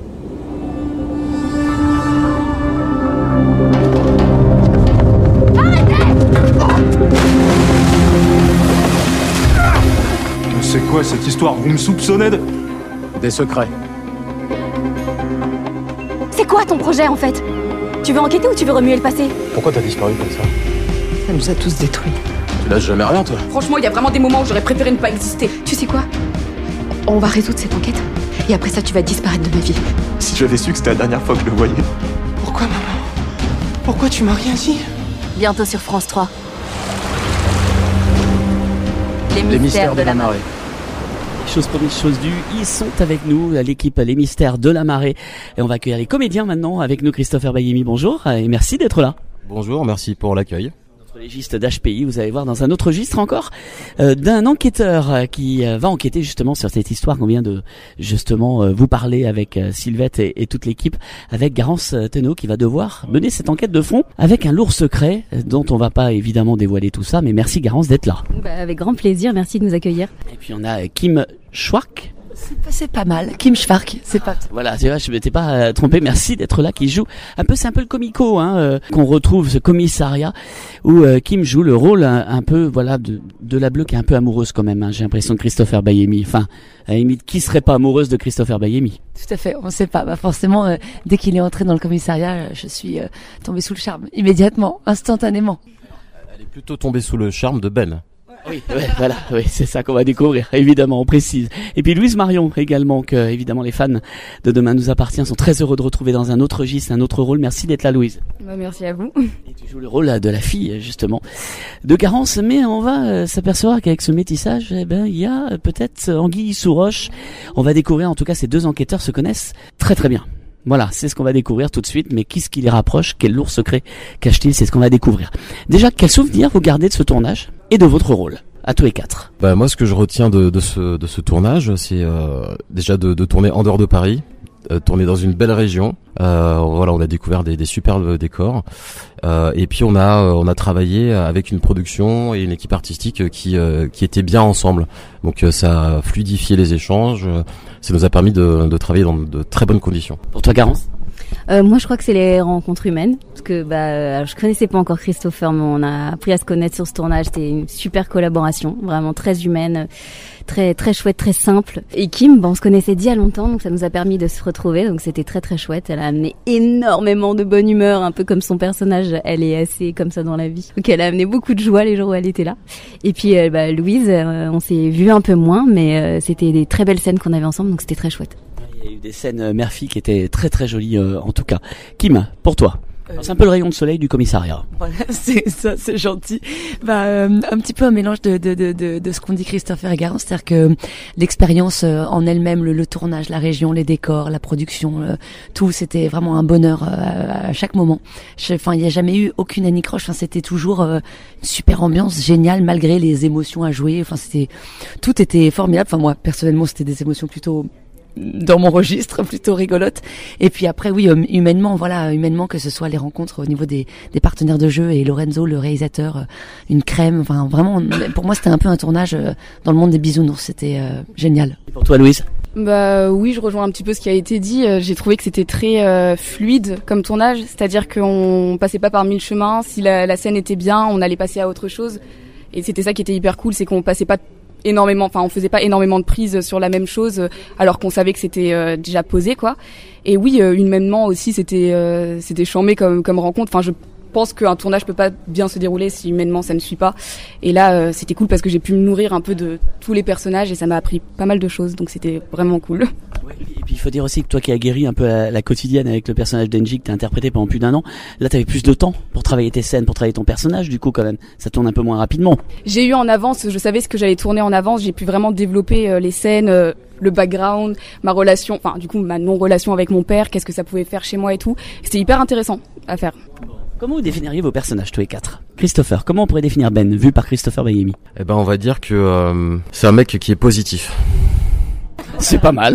C'est quoi cette histoire? Vous me soupçonnez de... Des secrets. C'est quoi ton projet en fait? Tu veux enquêter ou tu veux remuer le passé? Pourquoi t'as disparu comme ça? Ça nous a tous détruits. Tu lâches jamais rien, toi? Franchement, il y a vraiment des moments où j'aurais préféré ne pas exister. Tu sais quoi? On va résoudre cette enquête et après ça tu vas disparaître de ma vie. Si j'avais su que c'était la dernière fois que je le voyais. Pourquoi maman? Pourquoi tu m'as rien dit? Bientôt sur France trois. Les mystères, Les mystères de, de la marée. Chose première, chose due, ils sont avec nous, l'équipe Les Mystères de la Marée. Et on va accueillir les comédiens maintenant avec nous. Christopher Bayemi, bonjour et merci d'être là. Bonjour, merci pour l'accueil. Notre légiste d'H P I, vous allez voir dans un autre registre encore, euh, d'un enquêteur euh, qui euh, va enquêter justement sur cette histoire qu'on vient de justement euh, vous parler avec euh, Sylvette et, et toute l'équipe, avec Garance Thénault qui va devoir mener cette enquête de fond avec un lourd secret euh, dont on va pas évidemment dévoiler tout ça, mais merci Garance d'être là. Bah, avec grand plaisir, merci de nous accueillir. Et puis on a euh, Kim Schwartz. C'est pas mal, Kim Schwartz, c'est pas... Voilà, tu vois, je m'étais pas euh, trompé, merci d'être là, qui joue un peu, c'est un peu le comico, hein, euh, qu'on retrouve, ce commissariat, où euh, Kim joue le rôle un, un peu, voilà, de, de la bleue qui est un peu amoureuse quand même, hein, j'ai l'impression de Christopher Bayemi, enfin, à la limite, qui serait pas amoureuse de Christopher Bayemi? Tout à fait, on sait pas, bah forcément, euh, dès qu'il est entré dans le commissariat, euh, je suis euh, tombée sous le charme, immédiatement, instantanément. Elle est plutôt tombée sous le charme de Ben. Oui, ouais, voilà, oui, c'est ça qu'on va découvrir, évidemment, on précise. Et puis Louise Marion également, que évidemment les fans de Demain nous appartient sont très heureux de retrouver dans un autre registre, un autre rôle. Merci d'être là, Louise. Bah, merci à vous. Et tu joues le rôle de la fille, justement, de Garance, mais on va euh, s'apercevoir qu'avec ce métissage, eh ben, il y a peut-être anguille sous roche. On va découvrir, en tout cas, ces deux enquêteurs se connaissent très très bien. Voilà, c'est ce qu'on va découvrir tout de suite, mais qu'est-ce qui les rapproche? Quel lourd secret cache-t-il? C'est ce qu'on va découvrir. Déjà, quel souvenir vous gardez de ce tournage et de votre rôle? À tous les quatre. Bah moi, ce que je retiens de, de ce de ce tournage, c'est euh, déjà de, de tourner en dehors de Paris, euh, tourner dans une belle région. Euh, voilà, on a découvert des, des superbes décors, euh, et puis on a on a travaillé avec une production et une équipe artistique qui euh, qui étaient bien ensemble. Donc euh, ça a fluidifié les échanges, ça nous a permis de, de travailler dans de très bonnes conditions. Pour toi, Garance? Euh, moi, je crois que c'est les rencontres humaines, parce que bah, alors, je connaissais pas encore Christopher, mais on a appris à se connaître sur ce tournage. C'était une super collaboration, vraiment très humaine, très très chouette, très simple. Et Kim, bah, on se connaissait d'il y a longtemps, donc ça nous a permis de se retrouver, donc c'était très très chouette. Elle a amené énormément de bonne humeur, un peu comme son personnage. Elle est assez comme ça dans la vie, donc elle a amené beaucoup de joie les jours où elle était là. Et puis euh, bah, Louise, euh, on s'est vu un peu moins, mais euh, c'était des très belles scènes qu'on avait ensemble, donc c'était très chouette. Il y a eu des scènes euh, mère-fille qui étaient très très jolies euh, en tout cas. Kim, pour toi, euh, c'est un peu le rayon de soleil du commissariat. Voilà, c'est ça, c'est gentil. Bah, euh, un petit peu un mélange de de de de, de ce qu'ont dit Christopher et Garance, c'est-à-dire que l'expérience euh, en elle-même, le, le tournage, la région, les décors, la production, euh, tout, c'était vraiment un bonheur euh, à chaque moment. Enfin, il n'y a jamais eu aucune anicroche. Enfin, c'était toujours euh, une super ambiance géniale malgré les émotions à jouer. Enfin, c'était tout était formidable. Enfin, moi personnellement, c'était des émotions plutôt dans mon registre, plutôt rigolote. Et puis après, oui, humainement, voilà, humainement, que ce soit les rencontres au niveau des, des partenaires de jeu et Lorenzo, le réalisateur, une crème, enfin vraiment, pour moi, c'était un peu un tournage dans le monde des bisounours. C'était euh, génial. Et pour toi, Louise? Bah oui, je rejoins un petit peu ce qui a été dit. J'ai trouvé que c'était très euh, fluide comme tournage, c'est-à-dire qu'on passait pas par mille chemins. Si la, la scène était bien, on allait passer à autre chose. Et c'était ça qui était hyper cool, c'est qu'on passait pas énormément, enfin on faisait pas énormément de prises sur la même chose alors qu'on savait que c'était euh, déjà posé quoi. Et oui, euh, humainement aussi c'était euh, c'était charmé comme comme rencontre. Enfin je pense qu'un tournage peut pas bien se dérouler si humainement ça ne suit pas. Et là euh, c'était cool parce que j'ai pu me nourrir un peu de tous les personnages et ça m'a appris pas mal de choses, donc c'était vraiment cool. Ouais, et puis il faut dire aussi que toi qui as guéri un peu la, la quotidienne avec le personnage d'Enji que t'as interprété pendant plus d'un an, là t'avais plus de temps pour travailler tes scènes, pour travailler ton personnage, du coup quand même ça tourne un peu moins rapidement. J'ai eu en avance, je savais ce que j'allais tourner en avance, j'ai pu vraiment développer euh, les scènes, euh, le background, ma relation, enfin du coup ma non-relation avec mon père, qu'est-ce que ça pouvait faire chez moi et tout. C'était hyper intéressant à faire. Comment vous définiriez vos personnages tous les quatre? Christopher, comment on pourrait définir Ben, vu par Christopher Bayemi? Eh ben on va dire que euh, c'est un mec qui est positif. C'est pas mal.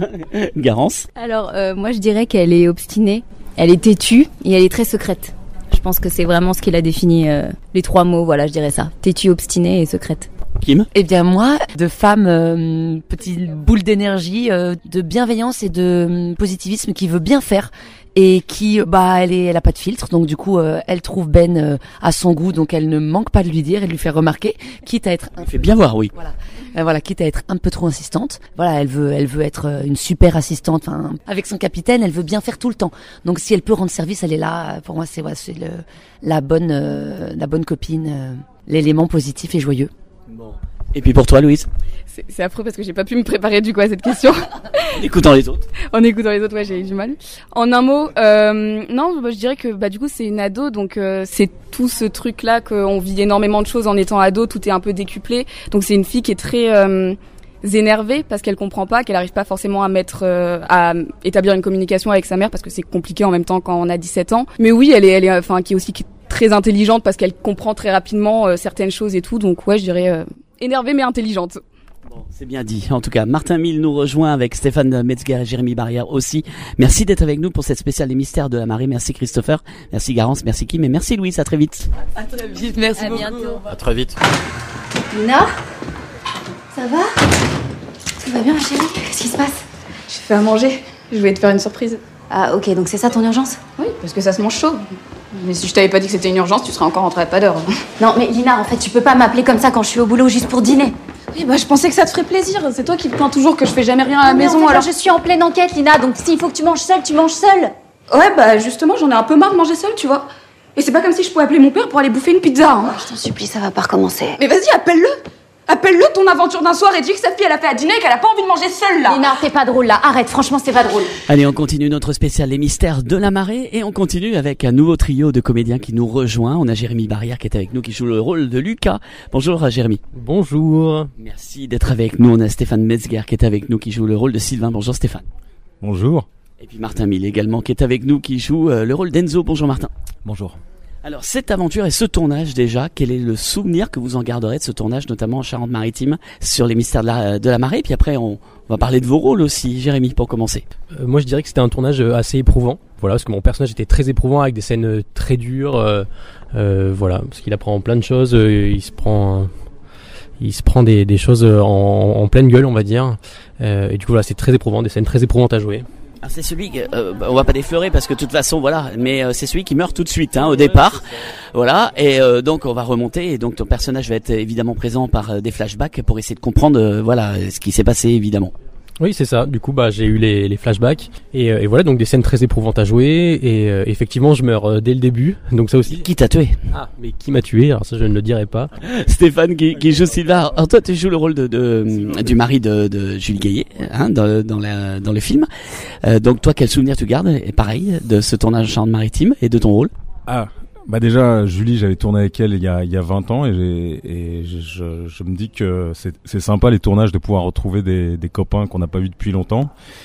Garance? Alors euh, moi je dirais qu'elle est obstinée, elle est têtue et elle est très secrète. Je pense que c'est vraiment ce qui l'a défini, euh, les trois mots, voilà je dirais ça. Têtue, obstinée et secrète. Kim? Eh bien moi, de femme euh, petite boule d'énergie, euh, de bienveillance et de euh, positivisme qui veut bien faire et qui bah elle est elle a pas de filtre, donc du coup euh, elle trouve Ben euh, à son goût, donc elle ne manque pas de lui dire et de lui faire remarquer, quitte à être un fait bien voir, oui. Voilà. Euh, voilà, quitte à être un peu trop insistante. Voilà, elle veut elle veut être une super assistante, enfin avec son capitaine, elle veut bien faire tout le temps. Donc si elle peut rendre service, elle est là. Pour moi, c'est ouais, c'est le la bonne euh, la bonne copine, euh, l'élément positif et joyeux. Bon. Et puis pour toi, Louise? C'est, c'est affreux parce que j'ai pas pu me préparer du coup à cette question. En écoutant les autres. En écoutant les autres, ouais, j'ai eu du mal. En un mot, euh, non, bah, je dirais que bah du coup c'est une ado, donc euh, c'est tout ce truc-là qu'on vit énormément de choses en étant ado, tout est un peu décuplé. Donc c'est une fille qui est très euh, énervée parce qu'elle comprend pas, qu'elle arrive pas forcément à mettre, euh, à établir une communication avec sa mère parce que c'est compliqué en même temps quand on a dix-sept ans. Mais oui, elle est, elle est, enfin, qui est aussi qui est très intelligente parce qu'elle comprend très rapidement euh, certaines choses et tout. Donc ouais, je dirais euh, énervée mais intelligente. Bon, c'est bien dit. En tout cas, Martin Mille nous rejoint avec Stéphane Metzger et Jérémy Barrière aussi. Merci d'être avec nous pour cette spéciale des mystères de la marée. Merci Christopher, merci Garance, merci Kim et merci Louise. À très vite. À très vite, merci à beaucoup. Bientôt. À très vite. Lina, ça va? Tout va bien, ma chérie? Qu'est-ce qui se passe? J'ai fait à manger. Je voulais te faire une surprise. Ah ok, donc c'est ça ton urgence? Oui, parce que ça se mange chaud. Mais si je t'avais pas dit que c'était une urgence, tu serais encore rentrée à pas d'heure. Non mais Lina, en fait, tu peux pas m'appeler comme ça quand je suis au boulot juste pour dîner. Oui, bah je pensais que ça te ferait plaisir. C'est toi qui te plains toujours que je fais jamais rien à la non, maison. Mais en fait, alors je suis en pleine enquête, Lina, donc s'il faut que tu manges seule, tu manges seule. Ouais, bah justement, j'en ai un peu marre de manger seule, tu vois. Et c'est pas comme si je pouvais appeler mon père pour aller bouffer une pizza. Hein. Oh, je t'en supplie, ça va pas recommencer. Mais vas-y, appelle-le. Appelle-le ton aventure d'un soir et dis que sa fille elle a fait à dîner et qu'elle a pas envie de manger seule là. Lina, t'es pas drôle là. Arrête, franchement, c'est pas drôle. Allez, on continue notre spécial Les Mystères de la Marée et on continue avec un nouveau trio de comédiens qui nous rejoint. On a Jérémy Barrière qui est avec nous, qui joue le rôle de Lucas. Bonjour Jérémy. Bonjour. Merci d'être avec nous. On a Stéphane Metzger qui est avec nous, qui joue le rôle de Sylvain. Bonjour Stéphane. Bonjour. Et puis Martin Mille également qui est avec nous, qui joue euh, le rôle d'Enzo. Bonjour Martin. Bonjour. Alors cette aventure et ce tournage déjà, quel est le souvenir que vous en garderez de ce tournage, notamment en Charente-Maritime, sur les mystères de la, de la marée? Puis après on, on va parler de vos rôles aussi, Jérémy, pour commencer. Euh, moi je dirais que c'était un tournage assez éprouvant, voilà, parce que mon personnage était très éprouvant avec des scènes très dures, euh, euh, voilà, parce qu'il apprend plein de choses, euh, il se prend, il se prend des, des choses en, en pleine gueule, on va dire, euh, et du coup voilà, c'est très éprouvant, des scènes très éprouvantes à jouer. Ah, c'est celui, euh, on va pas déflorer parce que de toute façon voilà, mais euh, c'est celui qui meurt tout de suite hein, au départ, voilà, et euh, donc on va remonter et donc ton personnage va être évidemment présent par euh, des flashbacks pour essayer de comprendre euh, voilà ce qui s'est passé évidemment. Oui, c'est ça. Du coup, bah, j'ai eu les, les flashbacks et, euh, et voilà, donc des scènes très éprouvantes à jouer. Et euh, effectivement, je meurs euh, dès le début. Donc ça aussi. Qui t'a tué ? Ah, mais qui m'a tué ? Alors ça, je ne le dirai pas. Stéphane qui, qui joue Sylvain. Alors toi, tu joues le rôle de, de du mari de, de Jules Gaillet, hein, dans, dans, la, dans le film. Euh, donc toi, quel souvenir tu gardes ? Et pareil de ce tournage en Charente-Maritime et de ton rôle ? Ah. Bah déjà, Julie, j'avais tourné avec elle il y a, il y a vingt ans et, j'ai, et je, je me dis que c'est, c'est sympa les tournages de pouvoir retrouver des, des copains qu'on n'a pas vus depuis longtemps.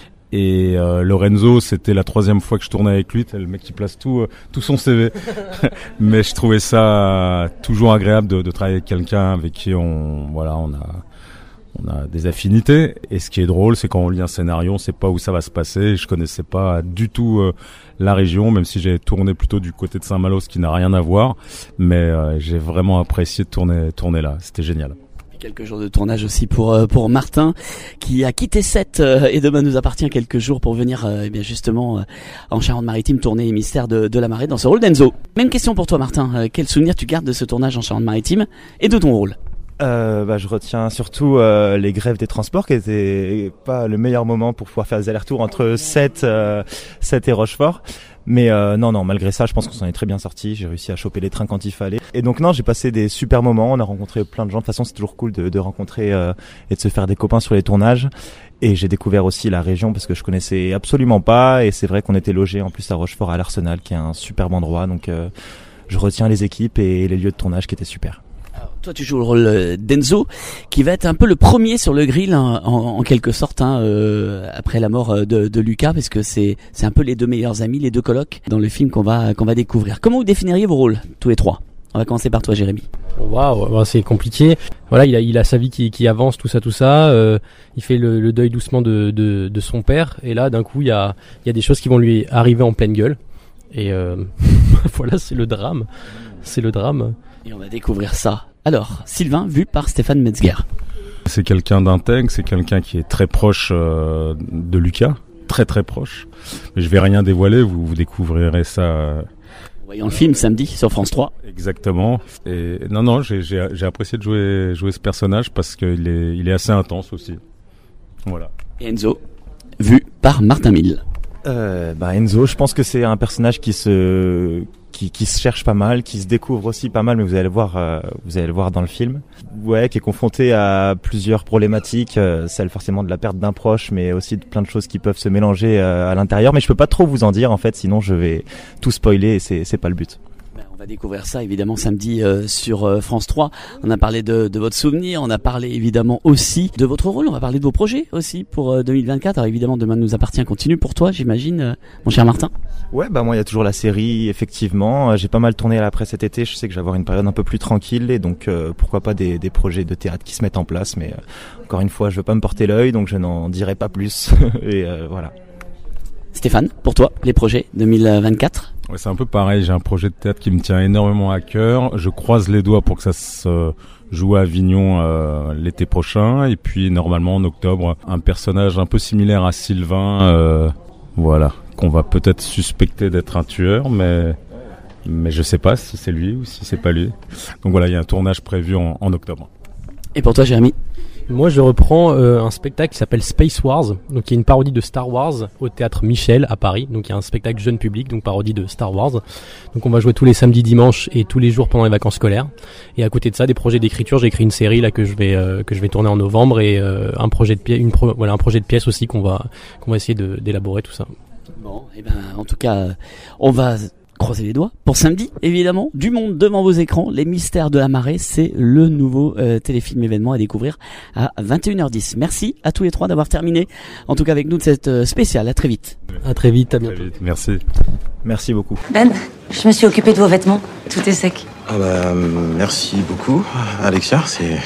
Et euh, Lorenzo, c'était la troisième fois que je tournais avec lui, c'est le mec qui place tout, euh, tout son C V. Mais je trouvais ça toujours agréable de, de travailler avec quelqu'un avec qui on, voilà, on a, on a des affinités. Et ce qui est drôle, c'est quand on lit un scénario, on sait pas où ça va se passer. Je connaissais pas du tout euh, la région, même si j'ai tourné plutôt du côté de Saint-Malo, ce qui n'a rien à voir. Mais euh, j'ai vraiment apprécié de tourner, tourner là. C'était génial. Quelques jours de tournage aussi pour pour Martin qui a quitté Sète euh, et demain nous appartient quelques jours pour venir euh, eh bien justement euh, en Charente-Maritime tourner les mystères de, de la marée dans ce rôle d'Enzo. Même question pour toi Martin, euh, quel souvenir tu gardes de ce tournage en Charente-Maritime et de ton rôle ? Euh, bah, je retiens surtout euh, les grèves des transports qui étaient pas le meilleur moment pour pouvoir faire des allers-retours entre Sète, euh, Sète et Rochefort. Mais euh, non, non, malgré ça, je pense qu'on s'en est très bien sorti. J'ai réussi à choper les trains quand il fallait. Et donc non, j'ai passé des super moments. On a rencontré plein de gens. De toute façon, c'est toujours cool de, de rencontrer euh, et de se faire des copains sur les tournages. Et j'ai découvert aussi la région parce que je connaissais absolument pas. Et c'est vrai qu'on était logés en plus à Rochefort à l'Arsenal, qui est un superbe endroit. Donc euh, je retiens les équipes et les lieux de tournage qui étaient super. Alors, toi, tu joues le rôle d'Enzo, qui va être un peu le premier sur le grill, hein, en, en quelque sorte, hein, euh, après la mort de, de Lucas, parce que c'est c'est un peu les deux meilleurs amis, les deux colocs dans le film qu'on va qu'on va découvrir. Comment vous définiriez vos rôles, tous les trois ? On va commencer par toi, Jérémy. Waouh, wow, c'est compliqué. Voilà, il a il a sa vie qui qui avance, tout ça, tout ça. Euh, il fait le, le deuil doucement de, de de son père, et là, d'un coup, il y a il y a des choses qui vont lui arriver en pleine gueule. Et euh, voilà, c'est le drame. C'est le drame. Et on va découvrir ça. Alors, Sylvain, vu par Stéphane Metzger. C'est quelqu'un d'intègre, c'est quelqu'un qui est très proche euh, de Lucas, très très proche. Mais je vais rien dévoiler, vous, vous découvrirez ça. Euh... Voyons le film samedi sur France trois. Exactement. Et non, non, j'ai, j'ai, j'ai apprécié de jouer, jouer ce personnage parce qu'il est, il est assez intense aussi. Voilà. Et Enzo, vu par Martin Mille. Euh, bah Enzo, je pense que c'est un personnage qui se qui, qui se cherche pas mal, qui se découvre aussi pas mal, mais vous allez le voir, euh, vous allez le voir dans le film. Ouais, qui est confronté à plusieurs problématiques, euh, celle forcément de la perte d'un proche, mais aussi de plein de choses qui peuvent se mélanger euh, à l'intérieur. Mais je peux pas trop vous en dire en fait, sinon je vais tout spoiler et c'est c'est pas le but. On va découvrir ça évidemment samedi euh, sur euh, France trois. On a parlé de, de votre souvenir, on a parlé évidemment aussi de votre rôle, on va parler de vos projets aussi pour euh, deux mille vingt-quatre. Alors évidemment Demain nous appartient continue pour toi, j'imagine, euh, mon cher Martin. Ouais, bah moi il y a toujours la série, effectivement. J'ai pas mal tourné après cet été, je sais que je vais avoir une période un peu plus tranquille et donc euh, pourquoi pas des, des projets de théâtre qui se mettent en place. Mais euh, encore une fois, je veux pas me porter l'œil, donc je n'en dirai pas plus. et euh, voilà. Stéphane, pour toi, les projets deux mille vingt-quatre ? Ouais, c'est un peu pareil, j'ai un projet de théâtre qui me tient énormément à cœur. Je croise les doigts pour que ça se joue à Avignon euh, l'été prochain. Et puis normalement en octobre, un personnage un peu similaire à Sylvain, euh, voilà, qu'on va peut-être suspecter d'être un tueur, mais mais je sais pas si c'est lui ou si c'est pas lui. Donc voilà, il y a un tournage prévu en, en octobre. Et pour toi, Jérémy ? Moi, je reprends euh, un spectacle qui s'appelle Space Wars, donc qui est une parodie de Star Wars au théâtre Michel à Paris. Donc il y a un spectacle jeune public, donc parodie de Star Wars. Donc on va jouer tous les samedis, dimanches et tous les jours pendant les vacances scolaires. Et à côté de ça, des projets d'écriture. J'ai écrit une série là que je vais euh, que je vais tourner en novembre et euh, un projet de pièce, une pro- voilà un projet de pièce aussi qu'on va qu'on va essayer de d'élaborer tout ça. Bon, et ben en tout cas, on va croisez les doigts pour samedi, évidemment. Du monde devant vos écrans. Les mystères de la marée, c'est le nouveau euh, téléfilm événement à découvrir à vingt et une heures dix. Merci à tous les trois d'avoir terminé, en tout cas avec nous, de cette euh, spéciale. À très vite. À très vite, à bientôt. Très vite, merci. Merci beaucoup. Ben, je me suis occupée de vos vêtements. Tout est sec. Ah bah, merci beaucoup, Alexia. C'est,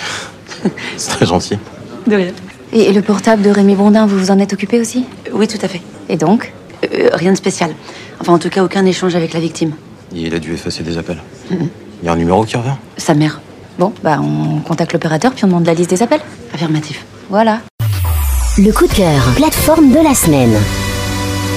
c'est très gentil. De rien. Et, et le portable de Rémi Bondin, vous vous en êtes occupé aussi ? Oui, tout à fait. Et donc ? Euh, rien de spécial. Enfin, en tout cas, aucun échange avec la victime. Il a dû effacer des appels. Mm-hmm. Il y a un numéro qui revient ? Sa mère. Bon, bah on contacte l'opérateur puis on demande la liste des appels. Affirmatif. Voilà. Le coup de cœur, plateforme de la semaine.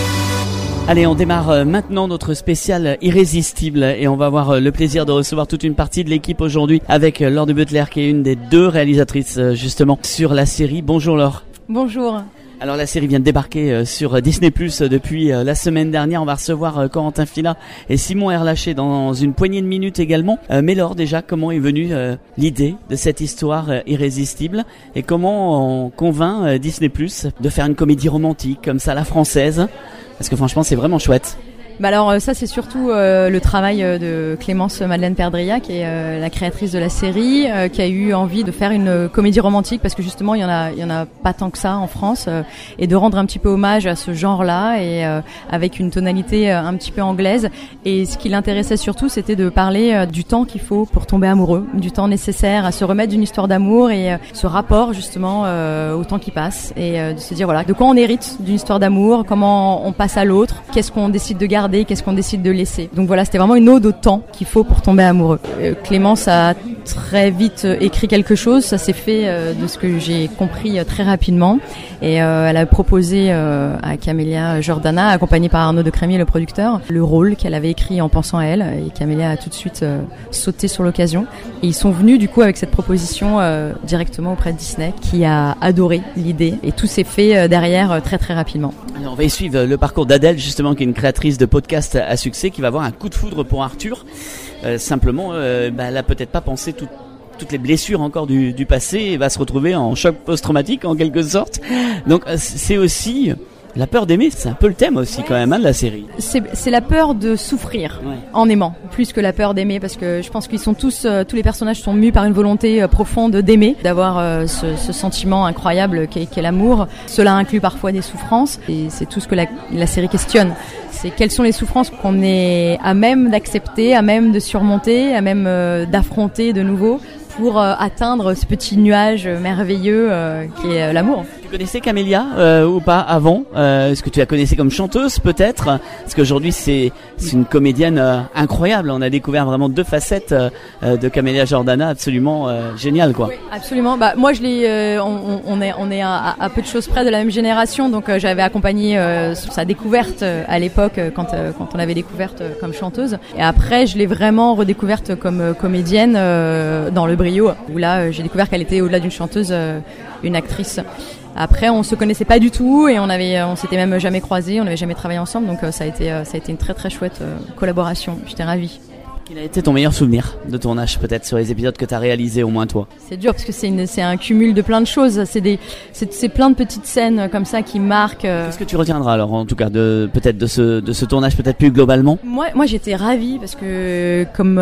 Allez, on démarre maintenant notre spécial Irrésistible et on va avoir le plaisir de recevoir toute une partie de l'équipe aujourd'hui avec Laure de Butler qui est une des deux réalisatrices justement sur la série. Bonjour Laure. Bonjour. Alors la série vient de débarquer sur Disney plus, depuis la semaine dernière. On va recevoir Corentin Fila et Simon Erlaché dans une poignée de minutes également. Mais Laure, déjà, comment est venue l'idée de cette histoire irrésistible et comment on convainc Disney plus de faire une comédie romantique comme ça, la française? Parce que franchement, c'est vraiment chouette. Bah alors ça c'est surtout euh, le travail de Clémence Madeleine Perdria qui est euh, la créatrice de la série, euh, qui a eu envie de faire une euh, comédie romantique parce que justement il y en a il y en a pas tant que ça en France euh, et de rendre un petit peu hommage à ce genre-là et euh, avec une tonalité euh, un petit peu anglaise. Et ce qui l'intéressait surtout c'était de parler euh, du temps qu'il faut pour tomber amoureux, du temps nécessaire à se remettre d'une histoire d'amour et euh, ce rapport justement euh, au temps qui passe et euh, de se dire voilà de quoi on hérite d'une histoire d'amour, comment on passe à l'autre, qu'est-ce qu'on décide de garder, qu'est-ce qu'on décide de laisser. Donc voilà, c'était vraiment une ode au temps qu'il faut pour tomber amoureux. Euh, Clémence a très vite euh, écrit quelque chose, ça s'est fait euh, de ce que j'ai compris euh, très rapidement et euh, elle a proposé euh, à Camélia Jordana, accompagnée par Arnaud de Crémier, le producteur, le rôle qu'elle avait écrit en pensant à elle et Camélia a tout de suite euh, sauté sur l'occasion et ils sont venus du coup avec cette proposition euh, directement auprès de Disney qui a adoré l'idée et tout s'est fait euh, derrière euh, très très rapidement. Alors on va y suivre le parcours d'Adèle justement qui est une créatrice de podcast à succès qui va avoir un coup de foudre pour Arthur. Euh, simplement, euh, bah, elle a peut-être pas pensé tout, toutes les blessures encore du, du passé et va se retrouver en choc post-traumatique en quelque sorte. Donc c'est aussi la peur d'aimer, c'est un peu le thème aussi quand même hein, de la série. C'est, c'est la peur de souffrir ouais. en aimant, plus que la peur d'aimer, parce que je pense qu'ils sont tous, euh, tous les personnages sont mus par une volonté euh, profonde d'aimer, d'avoir euh, ce, ce sentiment incroyable qu'est, qu'est l'amour. Cela inclut parfois des souffrances, et c'est tout ce que la, la série questionne. C'est quelles sont les souffrances qu'on est à même d'accepter, à même de surmonter, à même euh, d'affronter de nouveau pour euh, atteindre ce petit nuage merveilleux euh, qui est euh, l'amour. Tu connaissais Camélia euh, ou pas avant euh, Est-ce que tu la connaissais comme chanteuse peut-être? Parce qu'aujourd'hui c'est, c'est une comédienne euh, incroyable. On a découvert vraiment deux facettes euh, de Camélia Jordana absolument euh, géniales quoi. Oui, absolument. Bah moi je l'ai, euh, on, on est on est à, à peu de choses près de la même génération, donc euh, j'avais accompagné euh, sa découverte euh, à l'époque euh, quand euh, quand on l'avait découverte euh, comme chanteuse. Et après je l'ai vraiment redécouverte comme euh, comédienne euh, dans Le Brio, où là euh, j'ai découvert qu'elle était au-delà d'une chanteuse, euh, une actrice. Après, on se connaissait pas du tout et on avait, on s'était même jamais croisés, on n'avait jamais travaillé ensemble, donc euh, ça a été, euh, ça a été une très très chouette euh, collaboration. J'étais ravie. Quel a été ton meilleur souvenir de tournage, peut-être sur les épisodes que tu as réalisés au moins toi? C'est dur parce que c'est, une, c'est un cumul de plein de choses. C'est des, c'est, c'est plein de petites scènes comme ça qui marquent. Euh... Qu'est-ce que tu retiendras alors, en tout cas, de peut-être de ce de ce tournage, peut-être plus globalement? Moi, moi, j'étais ravie parce que comme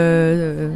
euh,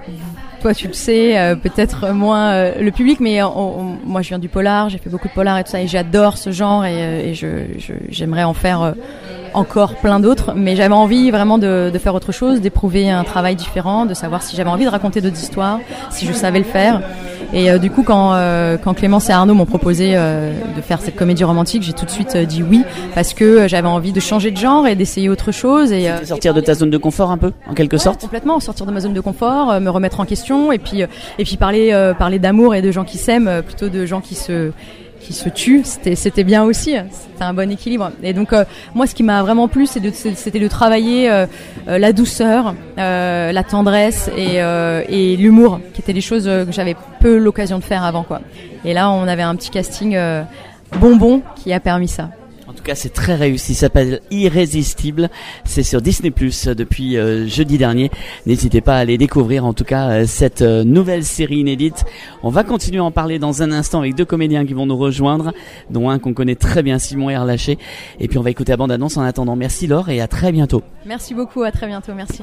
toi tu le sais, euh, peut-être moins euh, le public, mais on, on, moi je viens du polar, j'ai fait beaucoup de polar et tout ça, et j'adore ce genre et, et je, je j'aimerais en faire euh, encore plein d'autres, mais j'avais envie vraiment de, de faire autre chose, d'éprouver un travail différent, de savoir si j'avais envie de raconter d'autres histoires, si je savais le faire. Et euh, du coup, quand euh, quand Clémence et Arnaud m'ont proposé euh, de faire cette comédie romantique, j'ai tout de suite euh, dit oui parce que euh, j'avais envie de changer de genre et d'essayer autre chose. Et euh, sortir de ta zone de confort un peu, en quelque ouais, sorte. Complètement, sortir de ma zone de confort, euh, me remettre en question et puis euh, et puis parler euh, parler d'amour et de gens qui s'aiment euh, plutôt de gens qui se qui se tuent, c'était c'était bien aussi, c'était un bon équilibre. Et donc euh, moi ce qui m'a vraiment plu c'est de, c'était de travailler euh, euh, la douceur, euh, la tendresse et euh, et l'humour, qui étaient des choses que j'avais peu l'occasion de faire avant quoi. Et là on avait un petit casting euh, bonbon qui a permis ça. En tout cas, c'est très réussi. Ça s'appelle Irrésistible. C'est sur Disney plus depuis euh, jeudi dernier. N'hésitez pas à aller découvrir en tout cas euh, cette euh, nouvelle série inédite. On va continuer à en parler dans un instant avec deux comédiens qui vont nous rejoindre, dont un qu'on connaît très bien, Simon Erlaché. Et puis on va écouter la bande-annonce en attendant. Merci Laure et à très bientôt. Merci beaucoup, à très bientôt, merci.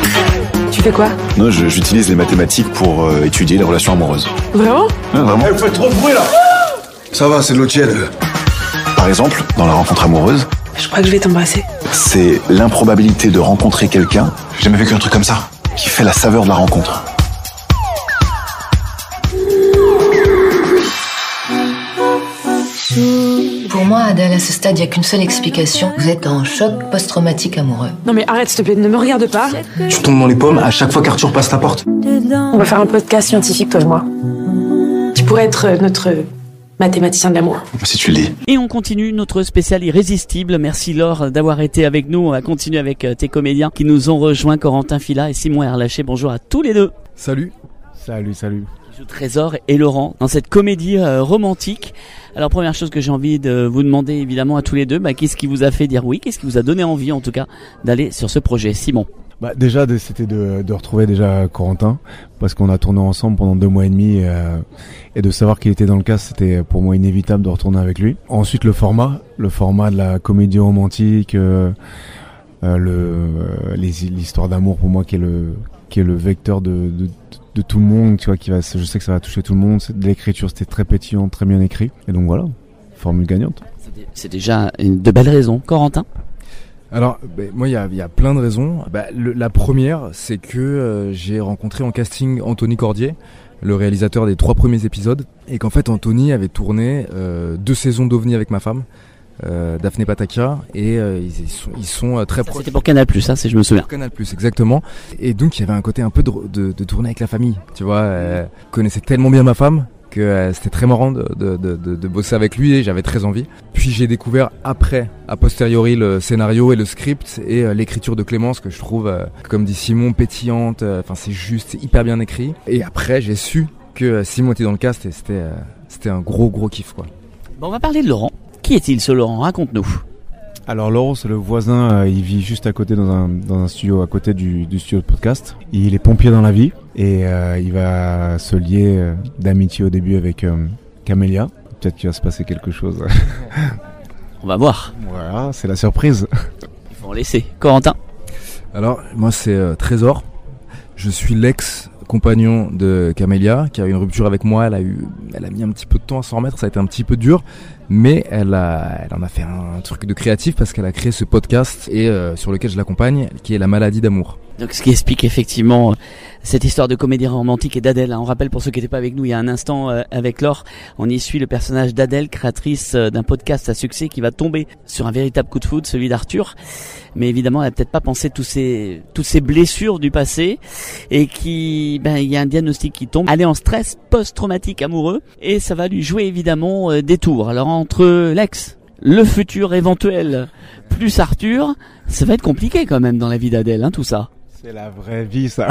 Tu fais quoi? Non, je, j'utilise les mathématiques pour euh, étudier les relations amoureuses. Vraiment? Ouais, vraiment. Eh, vous faites trop de bruit là! Ça va, c'est de l'eau tiède. Par exemple, dans la rencontre amoureuse, je crois que je vais t'embrasser. C'est l'improbabilité de rencontrer quelqu'un, j'ai jamais vécu un truc comme ça, qui fait la saveur de la rencontre. Pour moi, Adèle, à ce stade, il n'y a qu'une seule explication. Vous êtes en choc post-traumatique amoureux. Non mais arrête s'il te plaît, ne me regarde pas. Tu tombes dans les pommes à chaque fois qu'Arthur passe ta porte. On va faire un podcast scientifique, toi et moi. Tu pourrais être notre mathématicien de l'amour. Si tu le dis. Et on continue notre spécial irrésistible. Merci Laure d'avoir été avec nous. On va continuer avec tes comédiens qui nous ont rejoints, Corentin Fila et Simon Erlaché. Bonjour à tous les deux. Salut. Salut, salut. Trésor et Laurent dans cette comédie euh, romantique. Alors première chose que j'ai envie de vous demander évidemment à tous les deux, bah, qu'est-ce qui vous a fait dire oui, qu'est-ce qui vous a donné envie en tout cas d'aller sur ce projet? Simon. Bah déjà c'était de, de retrouver déjà Corentin parce qu'on a tourné ensemble pendant deux mois et demi euh, et de savoir qu'il était dans le cast, c'était pour moi inévitable de retourner avec lui. Ensuite le format, le format de la comédie romantique, euh, euh, le euh, les, l'histoire d'amour pour moi qui est le qui est le vecteur de, de de tout le monde, tu vois, qui va, je sais que ça va toucher tout le monde. C'est de l'écriture, c'était très pétillant, très bien écrit. Et donc voilà, formule gagnante. C'est déjà une, de belles raisons. Corentin? Alors, bah, moi, il y a, y a plein de raisons. Bah, le, la première, c'est que euh, j'ai rencontré en casting Anthony Cordier, le réalisateur des trois premiers épisodes, et qu'en fait, Anthony avait tourné euh, deux saisons d'OVNI avec ma femme. Euh, Daphné Patakia et euh, ils, ils sont, ils sont euh, très proches. C'était pour Canal+, hein, si je me souviens. Pour Canal+, exactement. Et donc il y avait un côté un peu de, de, de tourner avec la famille, tu vois. Euh, connaissait tellement bien ma femme que euh, c'était très marrant de, de, de, de, de bosser avec lui et j'avais très envie. Puis j'ai découvert après, a posteriori, le scénario et le script et euh, l'écriture de Clémence que je trouve, euh, comme dit Simon, pétillante. Enfin euh, c'est juste, c'est hyper bien écrit. Et après j'ai su que euh, Simon était dans le cast et c'était, euh, c'était un gros gros kiff quoi. Bon, on va parler de Laurent. Qui est-il ce Laurent? Raconte-nous. Alors Laurent, c'est le voisin, euh, il vit juste à côté dans un, dans un studio, à côté du, du studio de podcast. Il est pompier dans la vie et euh, il va se lier euh, d'amitié au début avec euh, Camélia. Peut-être qu'il va se passer quelque chose. On va voir. Voilà, c'est la surprise. Il faut en laisser. Corentin? Alors, moi c'est euh, Trésor. Je suis l'ex compagnon de Camélia qui a eu une rupture avec moi. Elle a eu, elle a mis un petit peu de temps à s'en remettre, ça a été un petit peu dur, mais elle a, elle en a fait un, un truc de créatif parce qu'elle a créé ce podcast et euh, sur lequel je l'accompagne, qui est La maladie d'amour. Donc ce qui explique effectivement cette histoire de comédie romantique et d'Adèle. On rappelle pour ceux qui n'étaient pas avec nous il y a un instant euh, avec Laure, on y suit le personnage d'Adèle, créatrice euh, d'un podcast à succès qui va tomber sur un véritable coup de foudre, celui d'Arthur. Mais évidemment, elle n'a peut-être pas pensé tous ces, toutes ces blessures du passé et qui, ben, il y a un diagnostic qui tombe. Elle est en stress post-traumatique amoureux et ça va lui jouer évidemment euh, des tours. Alors entre l'ex, le futur éventuel, plus Arthur, ça va être compliqué quand même dans la vie d'Adèle, hein, tout ça. C'est la vraie vie, ça.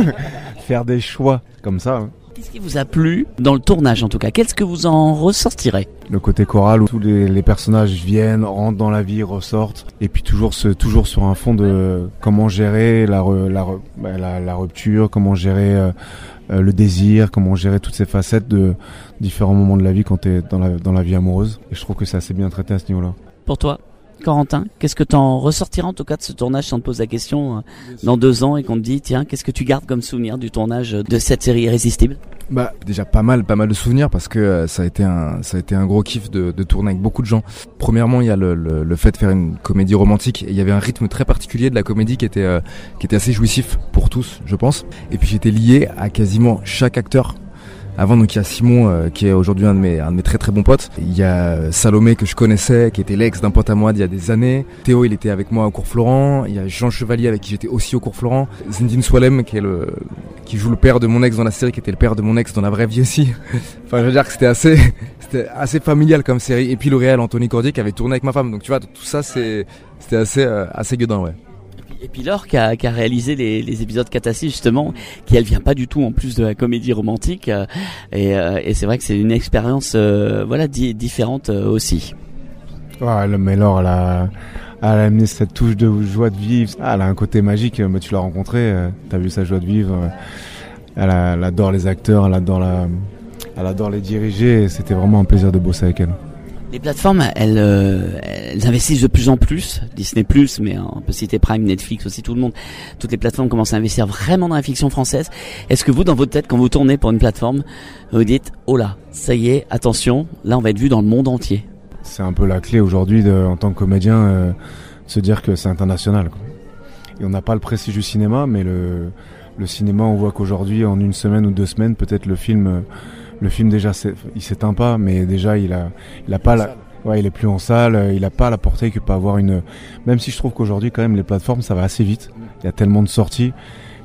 Faire des choix comme ça. Hein. Qu'est-ce qui vous a plu dans le tournage en tout cas? Qu'est-ce que vous en ressortirez? Le côté choral où tous les, les personnages viennent, rentrent dans la vie, ressortent, et puis toujours ce, toujours sur un fond de comment gérer la, re, la, re, bah, la, la rupture, comment gérer euh, euh, le désir, comment gérer toutes ces facettes de différents moments de la vie quand t'es dans la, dans la vie amoureuse. Et je trouve que c'est assez bien traité à ce niveau-là. Pour toi, Corentin, qu'est-ce que t'en ressortiras en tout cas de ce tournage si on te pose la question euh, dans deux ans et qu'on te dit tiens, qu'est-ce que tu gardes comme souvenir du tournage de cette série irrésistible? Bah déjà pas mal, pas mal de souvenirs parce que euh, ça a été un, ça a été un gros kiff de, de tourner avec beaucoup de gens. Premièrement, il y a le, le, le fait de faire une comédie romantique et il y avait un rythme très particulier de la comédie qui était, euh, qui était assez jouissif pour tous, je pense. Et puis j'étais lié à quasiment chaque acteur. Avant, donc il y a Simon euh, qui est aujourd'hui un de mes un de mes très très bons potes. Il y a Salomé que je connaissais, qui était l'ex d'un pote à moi d'il y a des années. Théo, il était avec moi au cours Florent. Il y a Jean Chevalier avec qui j'étais aussi au cours Florent. Zindine Swalem qui est le qui joue le père de mon ex dans la série, qui était le père de mon ex dans la vraie vie aussi. Enfin, je veux dire que c'était assez c'était assez familial comme série. Et puis le réel Anthony Cordier qui avait tourné avec ma femme. Donc tu vois, tout ça c'est c'était assez euh, assez gueudin, ouais. Et puis Laure qui a, qui a réalisé les, les épisodes Catastrophe justement, qui elle vient pas du tout en plus de la comédie romantique euh, et, euh, et c'est vrai que c'est une expérience euh, voilà di- différente euh, aussi. Ouais, mais Laure elle a, elle a amené cette touche de joie de vivre. Ah, elle a un côté magique. Mais tu l'as rencontrée, euh, t'as vu sa joie de vivre. Euh, elle, a, elle adore les acteurs, elle adore la, elle adore les diriger. Et c'était vraiment un plaisir de bosser avec elle. Les plateformes, elles, euh, elles investissent de plus en plus. Disney plus, mais on peut citer Prime, Netflix aussi, tout le monde. Toutes les plateformes commencent à investir vraiment dans la fiction française. Est-ce que vous, dans votre tête, quand vous tournez pour une plateforme, vous dites « Oh là, ça y est, attention, là on va être vu dans le monde entier ». C'est un peu la clé aujourd'hui, de, en tant que comédien, euh, se dire que c'est international, quoi. Et on n'a pas le prestige du cinéma, mais le, le cinéma, on voit qu'aujourd'hui, en une semaine ou deux semaines, peut-être le film... Euh, Le film déjà, il s'éteint pas, mais déjà il a, il a pas la, ouais, il est plus en salle, il a pas la portée que peut avoir une. Même si je trouve qu'aujourd'hui quand même les plateformes ça va assez vite. Il y a tellement de sorties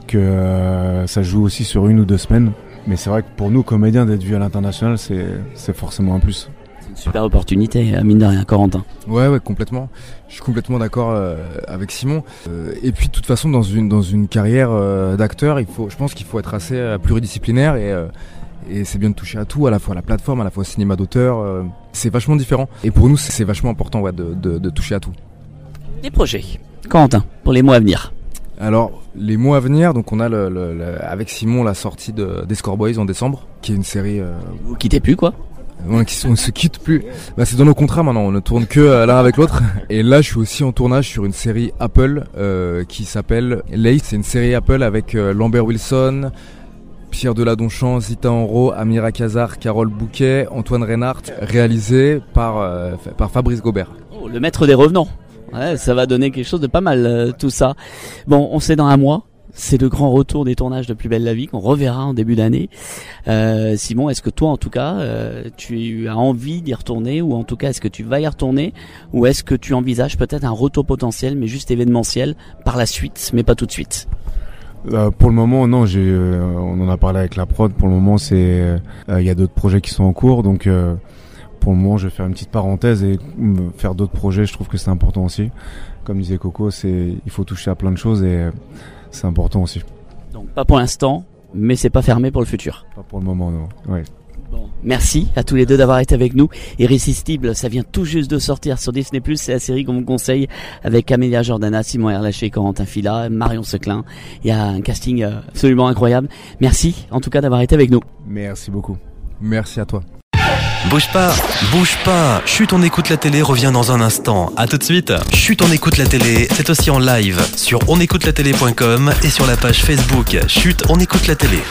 que euh, ça joue aussi sur une ou deux semaines. Mais c'est vrai que pour nous, comédiens, d'être vus à l'international, c'est, c'est forcément un plus. C'est une super opportunité, mine de rien, Corentin. Ouais, ouais, complètement. Je suis complètement d'accord euh, avec Simon. Euh, et puis, de toute façon, dans une dans une carrière euh, d'acteur, il faut, je pense qu'il faut être assez euh, pluridisciplinaire et euh, et c'est bien de toucher à tout, à la fois à la plateforme, à la fois au cinéma d'auteur. Euh, c'est vachement différent. Et pour nous, c'est, c'est vachement important, ouais, de, de de toucher à tout. Des projets, Corentin, pour les mois à venir. Alors, les mois à venir, donc on a le, le, le, avec Simon la sortie de, des Score Boys en décembre, qui est une série... Euh, Vous quittez plus, quoi? On, on se quitte plus. Bah, c'est dans nos contrats maintenant, on ne tourne que euh, l'un avec l'autre. Et là, je suis aussi en tournage sur une série Apple euh, qui s'appelle Lace. C'est une série Apple avec euh, Lambert Wilson, Pierre Deladonchamp, Zita Enro, Amira Kazar, Carole Bouquet, Antoine Reinhardt, réalisé par, euh, par Fabrice Gobert. Oh, le maître des revenants. Ouais, ça va donner quelque chose de pas mal, euh, tout ça. Bon, on sait dans un mois, c'est le grand retour des tournages de Plus belle la vie qu'on reverra en début d'année. Euh, Simon, est-ce que toi, en tout cas, euh, tu as envie d'y retourner, ou en tout cas, est-ce que tu vas y retourner, ou est-ce que tu envisages peut-être un retour potentiel, mais juste événementiel, par la suite, mais pas tout de suite? Euh, pour le moment, non. J'ai, euh, on en a parlé avec la prod. Pour le moment, c'est, il euh, y a d'autres projets qui sont en cours, donc. Euh, Pour le moment, je vais faire une petite parenthèse et faire d'autres projets. Je trouve que c'est important aussi. Comme disait Coco, c'est, il faut toucher à plein de choses et c'est important aussi. Donc pas pour l'instant, mais c'est pas fermé pour le futur. Pas pour le moment, non. Ouais. Bon, merci à tous les deux d'avoir été avec nous. Irrésistible, ça vient tout juste de sortir sur Disney plus, c'est la série qu'on vous conseille avec Amélia Jordana, Simon Erlaché, Corentin Fila, Marion Seclin. Il y a un casting absolument incroyable. Merci en tout cas d'avoir été avec nous. Merci beaucoup. Merci à toi. Bouge pas, bouge pas. Chut, on écoute la télé revient dans un instant. À tout de suite. Chut, on écoute la télé, c'est aussi en live sur on écoute la télé point com et sur la page Facebook Chut, on écoute la télé.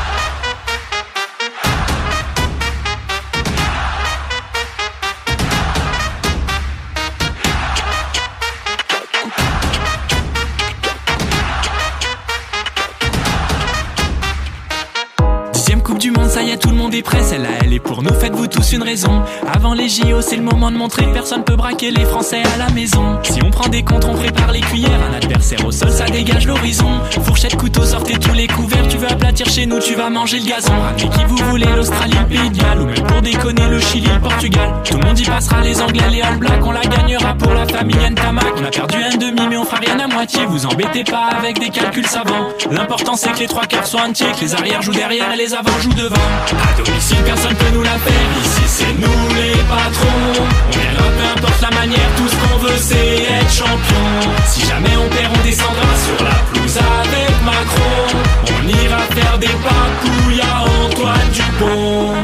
Coupe du monde, ça y est, tout le monde est prêt. Celle-là, elle est pour nous, faites-vous tous une raison. Avant les J O, c'est le moment de montrer que personne peut braquer les Français à la maison. Si on prend des contres, on prépare les cuillères. Un adversaire au sol, ça dégage l'horizon. Fourchette, couteau, sortez tous les couverts. Tu veux aplatir chez nous, tu vas manger le gazon. Ramenez qui vous voulez, l'Australie, le Pays de Galles, ou même pour déconner, le Chili, le Portugal. Tout le monde y passera, les Anglais, les All Blacks. On la gagnera pour la famille Ntamak. On a perdu un demi, mais on fera rien à moitié. Vous embêtez pas avec des calculs savants. L'important, c'est que les trois quarts soient entiers, que les arrières jouent derrière et les avants jouent devant. À domicile, personne peut nous la faire. Ici, c'est nous les patrons. On viendra, peu importe la manière. Tout ce qu'on veut, c'est être champion. Si jamais on perd, on descendra sur la pelouse avec Macron. On ira faire des papouilles à Antoine Dupont.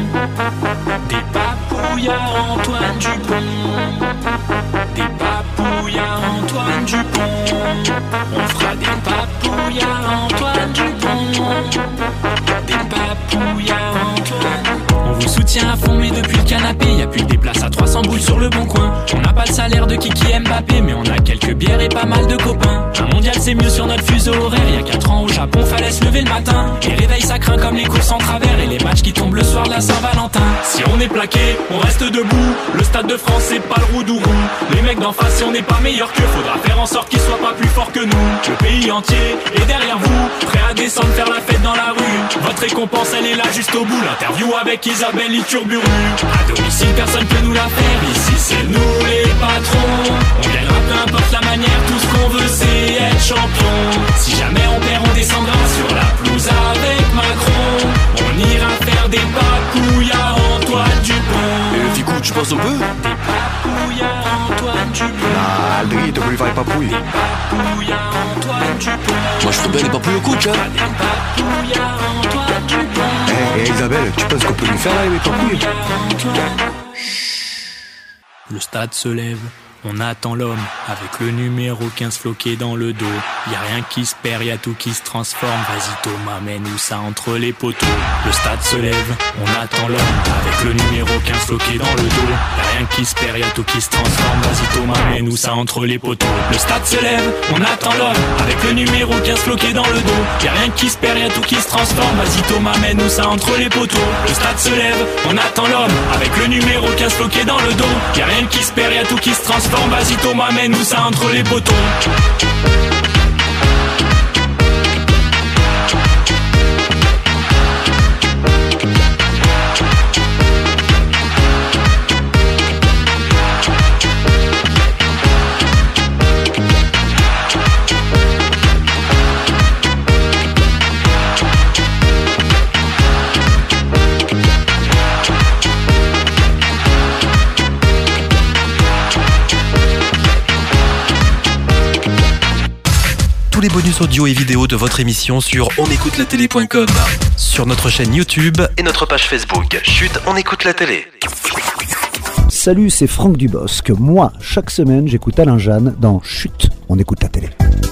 Des papouilles à Antoine Dupont. Des papouilles à Antoine Dupont. On fera des papouilles à Antoine Dupont. Des papouilles à Antoine. On vous soutient à fond, mais depuis le canapé, y a plus que des places à trois cents boules sur le bon coin. On n'a pas le salaire de Kiki Mbappé, mais on a quelques bières et pas mal de copains. Un mondial, c'est mieux sur notre fuseau horaire. Y a quatre ans au Japon, fallait se lever le matin. Les réveils, ça craint comme les courses en travers et les matchs qui tombent le soir de la Saint-Valentin. Si on est plaqué, on reste debout. Le Stade de France, c'est pas le Roudourou. Les mecs d'en face, si on n'est pas meilleur qu'eux, faudra faire en sorte qu'ils soient pas plus forts que nous. Le pays entier est derrière vous, prêt à descendre faire la fête dans la rue. Votre récompense, elle est là juste au bout. L'interview avec Isabelle Iturburu. À domicile, personne peut nous la faire. Ici, c'est nous les patrons. On gagnera peu importe la manière. Tout ce qu'on veut, c'est être champion. Si jamais on perd, on descendra sur la pelouse avec Macron. On ira faire des papouilles à Antoine Dupont. Et du coup, tu penses un peu? Des papouilles à Antoine Dupont. Ah, Aldri, t'as voulu faire des papouilles? Des papouilles à Antoine Dupont. Moi, je ferais bien des papouilles au coach, hein. Des papouilles à Antoine Dupont. Eh, hey, Isabelle, tu penses qu'on peut lui faire là, les papouilles? Le stade se lève, on attend l'homme, avec le numéro quinze floqué dans le dos. Y'a rien qui se perd, y'a tout qui se transforme. Vas-y Thomas, mets-nous ça entre les poteaux. Le stade se lève, on attend l'homme, avec le numéro quinze floqué dans le dos. Y'a rien qui se perd, y'a tout qui se transforme. Vas-y Thomas, mets-nous ça entre les poteaux. Le stade se lève, on attend l'homme, avec le numéro quinze floqué dans le dos. Y'a rien qui se perd, y'a tout qui se transforme. Vas-y Thomas, mets-nous ça entre les poteaux. Le stade se lève, on attend l'homme, avec le numéro quinze floqué dans le dos. Y'a rien qui se perd, y'a tout qui se transforme. Vas-y Thomas, mets-nous ça entre les poteaux. tous les bonus audio et vidéo de votre émission sur onécoutelatélé point com, sur notre chaîne YouTube et notre page Facebook. Chut, on écoute la télé. Salut, c'est Franck Dubosc. Moi, chaque semaine, j'écoute Alain Jeanne dans Chut, on écoute la télé.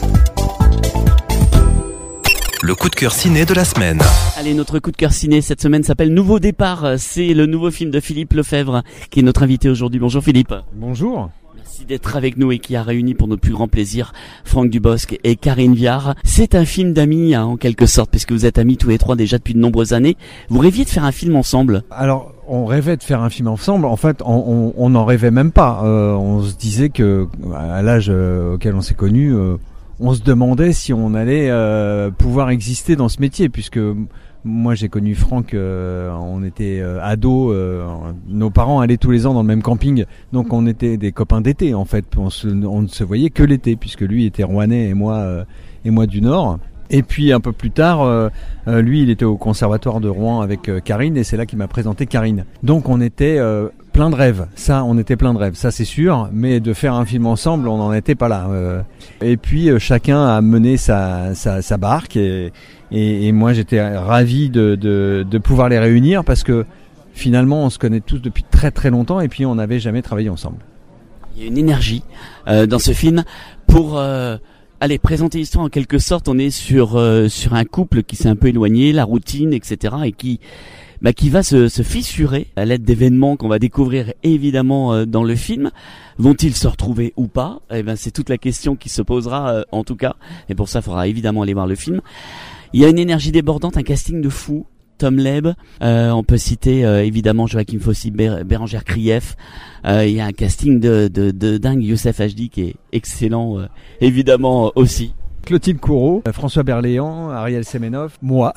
Le coup de cœur ciné de la semaine. Allez, notre coup de cœur ciné cette semaine s'appelle Nouveau Départ. C'est le nouveau film de Philippe Lefebvre qui est notre invité aujourd'hui. Bonjour Philippe. Bonjour. Merci d'être avec nous et qui a réuni pour notre plus grand plaisir Franck Dubosc et Karine Viard. C'est un film d'amis hein, en quelque sorte, puisque vous êtes amis tous les trois déjà depuis de nombreuses années. Vous rêviez de faire un film ensemble? Alors, on rêvait de faire un film ensemble. En fait, on, on, on n'en rêvait même pas. Euh, on se disait que, à l'âge euh, auquel on s'est connus, euh, on se demandait si on allait euh, pouvoir exister dans ce métier, puisque moi j'ai connu Franck, euh, on était euh, ados, euh, nos parents allaient tous les ans dans le même camping, donc on était des copains d'été en fait, on, se, on ne se voyait que l'été, puisque lui était rouennais et moi, euh, et moi du Nord. Et puis un peu plus tard, euh, euh, lui il était au conservatoire de Rouen avec euh, Karine, et c'est là qu'il m'a présenté Karine. Donc on était euh, plein de rêves, ça on était plein de rêves, ça c'est sûr, mais de faire un film ensemble on n'en était pas là. Euh. Et puis euh, chacun a mené sa, sa, sa barque, et, et, et moi j'étais ravi de, de, de pouvoir les réunir, parce que finalement on se connaît tous depuis très très longtemps, et puis on n'avait jamais travaillé ensemble. Il y a une énergie euh, dans ce film pour... Euh Allez, présenter l'histoire en quelque sorte, on est sur euh, sur un couple qui s'est un peu éloigné, la routine, et cetera, et qui bah, qui va se, se fissurer à l'aide d'événements qu'on va découvrir évidemment euh, dans le film. Vont-ils se retrouver ou pas? Eh ben, c'est toute la question qui se posera euh, en tout cas, et pour ça, il faudra évidemment aller voir le film. Il y a une énergie débordante, un casting de fou. Tom Leb, euh, on peut citer euh, évidemment Joachim Fossy, Bé- Bérangère Krief. Euh, il y a un casting de, de, de dingue, Youssef Hachdi qui est excellent, euh, évidemment aussi. Clotilde Courreau, François Berléand, Ariel Semenov, moi.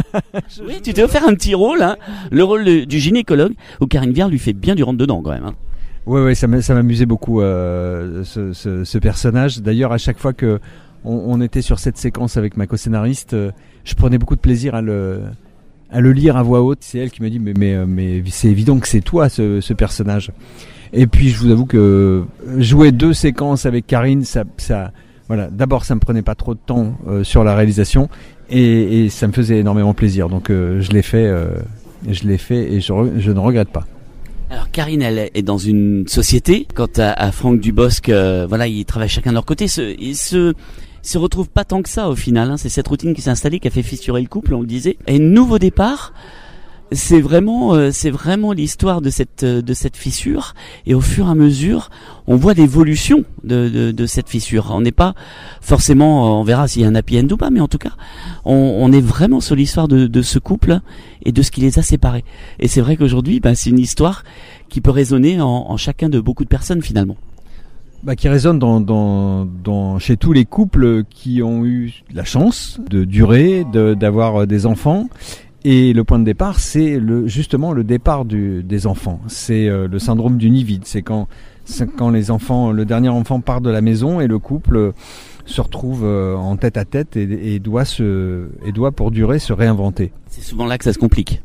Oui, tu t'es offert un petit rôle, hein, le rôle de, du gynécologue, où Karine Viard lui fait bien du rentre dedans quand même. Hein. Oui, oui, ça m'amusait beaucoup euh, ce, ce, ce personnage. D'ailleurs, à chaque fois que on, on était sur cette séquence avec ma co-scénariste, euh, je prenais beaucoup de plaisir à le à le lire à voix haute. C'est elle qui me dit mais mais mais c'est évident que c'est toi ce, ce personnage. Et puis je vous avoue que jouer deux séquences avec Karine, ça ça voilà, d'abord ça me prenait pas trop de temps euh, sur la réalisation, et, et ça me faisait énormément plaisir. Donc euh, je l'ai fait euh, je l'ai fait et je je ne regrette pas. Alors Karine, elle est dans une société. Quant à, à Franck Dubosc, euh, voilà, ils travaillent chacun de leur côté. Ce, ils se se retrouvent pas tant que ça au final. Hein. C'est cette routine qui s'est installée qui a fait fissurer le couple, on le disait. Et nouveau départ, c'est vraiment, euh, c'est vraiment l'histoire de cette euh, de cette fissure. Et au fur et à mesure, on voit l'évolution de de, de cette fissure. On n'est pas forcément, on verra s'il y a un happy end ou pas, mais en tout cas, on, on est vraiment sur l'histoire de, de ce couple et de ce qui les a séparés. Et c'est vrai qu'aujourd'hui, ben, c'est une histoire qui peut résonner en, en chacun de beaucoup de personnes finalement. Bah, qui résonne dans, dans, dans, chez tous les couples qui ont eu la chance de durer, de, d'avoir des enfants. Et le point de départ, c'est le, justement le départ du, des enfants. C'est euh, le syndrome du nid vide. C'est quand, c'est quand les enfants, le dernier enfant part de la maison et le couple se retrouve euh, en tête à tête et, et doit se, et doit pour durer se réinventer. C'est souvent là que ça se complique.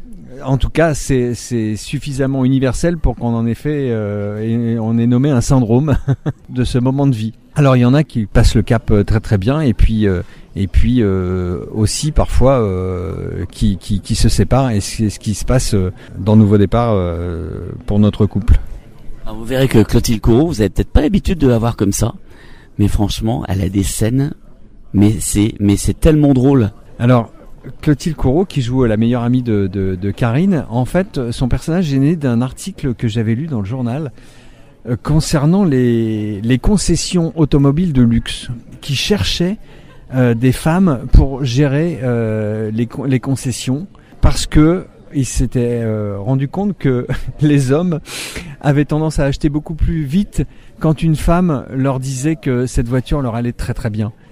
En tout cas, c'est, c'est suffisamment universel pour qu'on en ait fait, euh, et on ait nommé un syndrome de ce moment de vie. Alors il y en a qui passent le cap très très bien, et puis euh, et puis euh, aussi parfois euh, qui, qui qui se séparent, et c'est ce qui se passe dans Nouveau Départ euh, pour notre couple. Alors vous verrez que Clotilde Courreau, vous avez peut-être pas l'habitude de la voir comme ça, mais franchement, elle a des scènes, mais c'est mais c'est tellement drôle. Alors Clotilde Courreau, qui joue la meilleure amie de, de, de Karine, en fait, son personnage est né d'un article que j'avais lu dans le journal euh, concernant les, les concessions automobiles de luxe, qui cherchaient euh, des femmes pour gérer euh, les, les concessions, parce que il s'était euh, rendu compte que les hommes avaient tendance à acheter beaucoup plus vite quand une femme leur disait que cette voiture leur allait très très bien.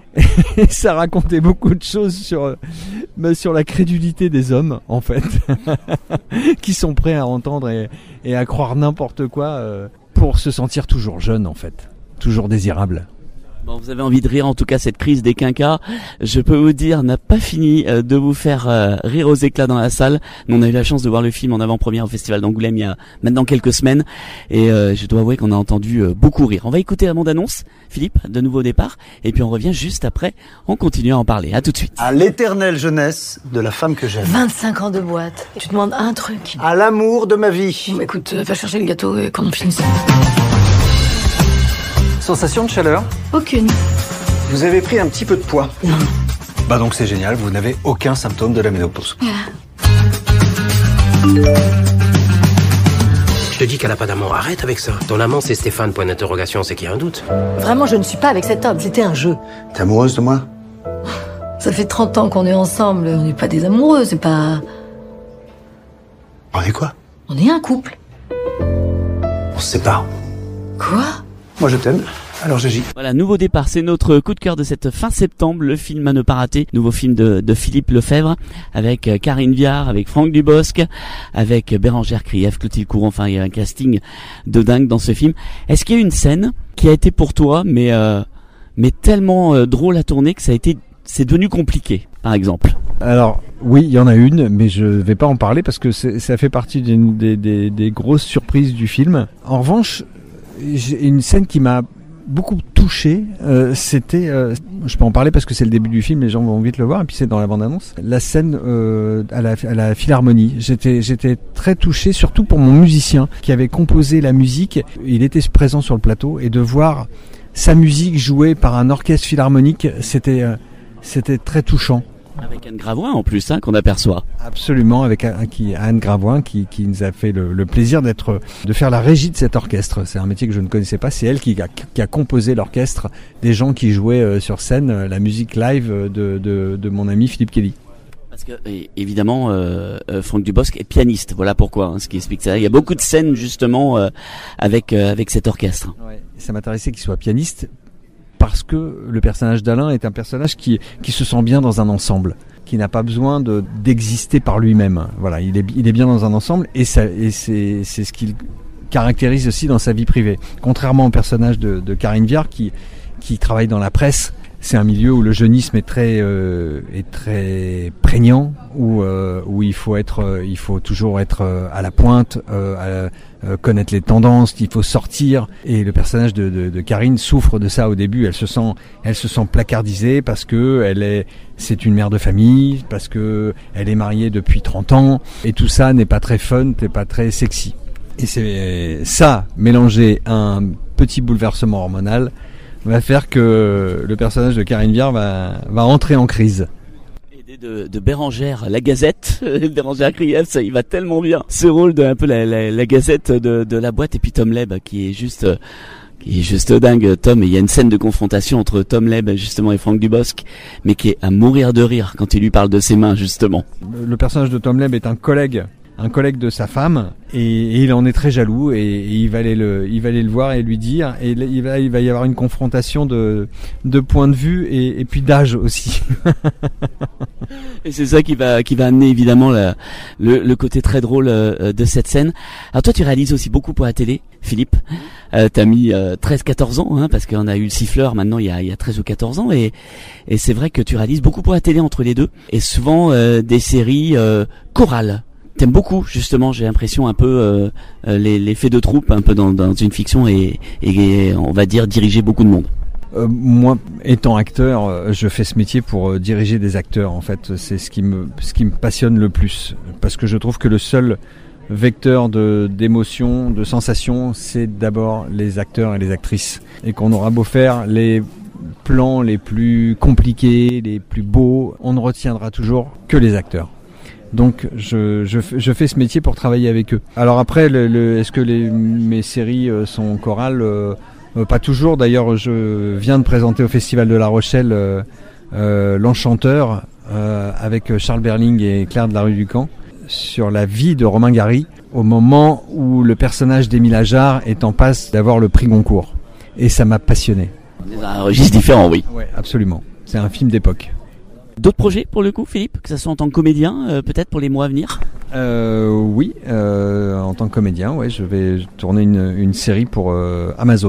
Et ça racontait beaucoup de choses sur, euh, sur la crédulité des hommes, en fait, qui sont prêts à entendre et, et à croire n'importe quoi euh, pour se sentir toujours jeune, en fait, toujours désirable. Bon, vous avez envie de rire, en tout cas cette crise des quinquas, je peux vous dire, n'a pas fini euh, de vous faire euh, rire aux éclats dans la salle. Nous, on a eu la chance de voir le film en avant-première au Festival d'Angoulême il y a maintenant quelques semaines, et euh, je dois avouer qu'on a entendu euh, beaucoup rire. On va écouter la bande-annonce, Philippe, de nouveau départ, et puis on revient juste après, on continue à en parler. À tout de suite. À l'éternelle jeunesse de la femme que j'aime. vingt-cinq ans de boîte. Tu demandes un truc. À l'amour de ma vie. Bon, écoute, va chercher le gâteau et quand on finisse. Sensation de chaleur? Aucune. Vous avez pris un petit peu de poids? Non. Bah donc c'est génial, vous n'avez aucun symptôme de la ménopause. Ah. Je te dis qu'elle a pas d'amour, arrête avec ça. Ton amant c'est Stéphane, point d'interrogation, c'est qu'il y a un doute. Vraiment, je ne suis pas avec cet homme, c'était un jeu. T'es amoureuse de moi? Ça fait trente ans qu'on est ensemble, on n'est pas des amoureux, c'est pas... On est quoi? On est un couple. On se sépare. Quoi? Moi je t'aime, alors j'agis. Voilà, nouveau départ, c'est notre coup de cœur de cette fin septembre, le film à ne pas rater, nouveau film de, de Philippe Lefebvre, avec euh, Karine Viard, avec Franck Dubosc, avec Bérangère Krief, Clotilde Courant, enfin il y a un casting de dingue dans ce film. Est-ce qu'il y a une scène qui a été pour toi, mais euh, mais tellement euh, drôle à tourner que ça a été, c'est devenu compliqué, par exemple? Alors oui, il y en a une, mais je vais pas en parler parce que c'est, ça fait partie d'une des, des, des grosses surprises du film. En revanche, j'ai une scène qui m'a beaucoup touché, euh, c'était, euh, je peux en parler parce que c'est le début du film, les gens vont vite le voir, et puis c'est dans la bande-annonce, la scène euh, à, la, à la Philharmonie. J'étais, j'étais très touché, surtout pour mon musicien qui avait composé la musique. Il était présent sur le plateau, et de voir sa musique jouée par un orchestre philharmonique, c'était, euh, c'était très touchant. Avec Anne Gravoin en plus, hein, qu'on aperçoit. Absolument, avec Anne Gravoin qui, qui nous a fait le, le plaisir d'être, de faire la régie de cet orchestre. C'est un métier que je ne connaissais pas. C'est elle qui a, qui a composé l'orchestre des gens qui jouaient euh, sur scène euh, la musique live de, de, de mon ami Philippe Kelly. Parce que évidemment, euh, Franck Dubosc est pianiste. Voilà pourquoi, hein, ce qui explique ça. Il y a beaucoup de scènes justement euh, avec euh, avec cet orchestre. Ouais. Ça m'intéressait qu'il soit pianiste, parce que le personnage d'Alain est un personnage qui, qui se sent bien dans un ensemble, qui n'a pas besoin de, d'exister par lui-même. Voilà, il est, il est bien dans un ensemble, et, ça, et c'est, c'est ce qu'il caractérise aussi dans sa vie privée. Contrairement au personnage de, de Karine Viard qui, qui travaille dans la presse, c'est un milieu où le jeunisme est très, euh, est très prégnant, où, euh, où il faut être, euh, il faut toujours être euh, à la pointe, euh, à, euh, connaître les tendances, il faut sortir. Et le personnage de, de, de Karine souffre de ça au début. Elle se sent, elle se sent placardisée parce que elle est, c'est une mère de famille, parce que elle est mariée depuis trente ans, et tout ça n'est pas très fun, n'est pas très sexy. Et c'est ça mélangé à un petit bouleversement hormonal va faire que le personnage de Karine Viard va, va entrer en crise. Aidé de, de Bérangère, la Gazette, Bérangère Krief, ça il va tellement bien. Ce rôle de un peu la, la, la Gazette de, de la boîte, et puis Tom Leb qui est juste, qui est juste dingue. Tom, et il y a une scène de confrontation entre Tom Leb justement et Franck Dubosc, mais qui est à mourir de rire quand il lui parle de ses mains justement. Le, le personnage de Tom Leb est un collègue. un collègue de sa femme, et, et il en est très jaloux, et, et il va aller le, il va aller le voir et lui dire, et il va, il va y avoir une confrontation de, de points de vue et, et puis d'âge aussi. Et c'est ça qui va, qui va amener évidemment la, le, le côté très drôle euh, de cette scène. Alors toi, tu réalises aussi beaucoup pour la télé, Philippe. Euh, t'as mis euh, treize quatorze ans, hein, parce qu'on a eu le siffleur maintenant il y a, il y a treize ou quatorze ans, et, et c'est vrai que tu réalises beaucoup pour la télé entre les deux, et souvent euh, des séries euh, chorales. T'aimes beaucoup, justement, j'ai l'impression, un peu euh, les, les faits de troupe, un peu dans, dans une fiction, et, et on va dire diriger beaucoup de monde. Euh, moi, étant acteur, je fais ce métier pour euh, diriger des acteurs. En fait, c'est ce qui me, ce qui me passionne le plus, parce que je trouve que le seul vecteur de d'émotion, de sensation, c'est d'abord les acteurs et les actrices, et qu'on aura beau faire les plans les plus compliqués, les plus beaux, on ne retiendra toujours que les acteurs. Donc je, je, je fais ce métier pour travailler avec eux. Alors après, le, le, est-ce que les, mes séries sont chorales ? euh, Pas toujours. D'ailleurs, je viens de présenter au Festival de La Rochelle euh, euh, L'Enchanteur euh, avec Charles Berling et Claire de la Rue du Camp sur la vie de Romain Gary au moment où le personnage d'Émile Ajar est en passe d'avoir le prix Goncourt. Et ça m'a passionné. On est dans un registre différent, oui. Ouais, absolument. C'est un film d'époque. D'autres projets pour le coup, Philippe, que ça soit en tant que comédien, euh, peut-être pour les mois à venir ? euh, Oui, euh, en tant que comédien, ouais, je vais tourner une, une série pour euh, Amazon,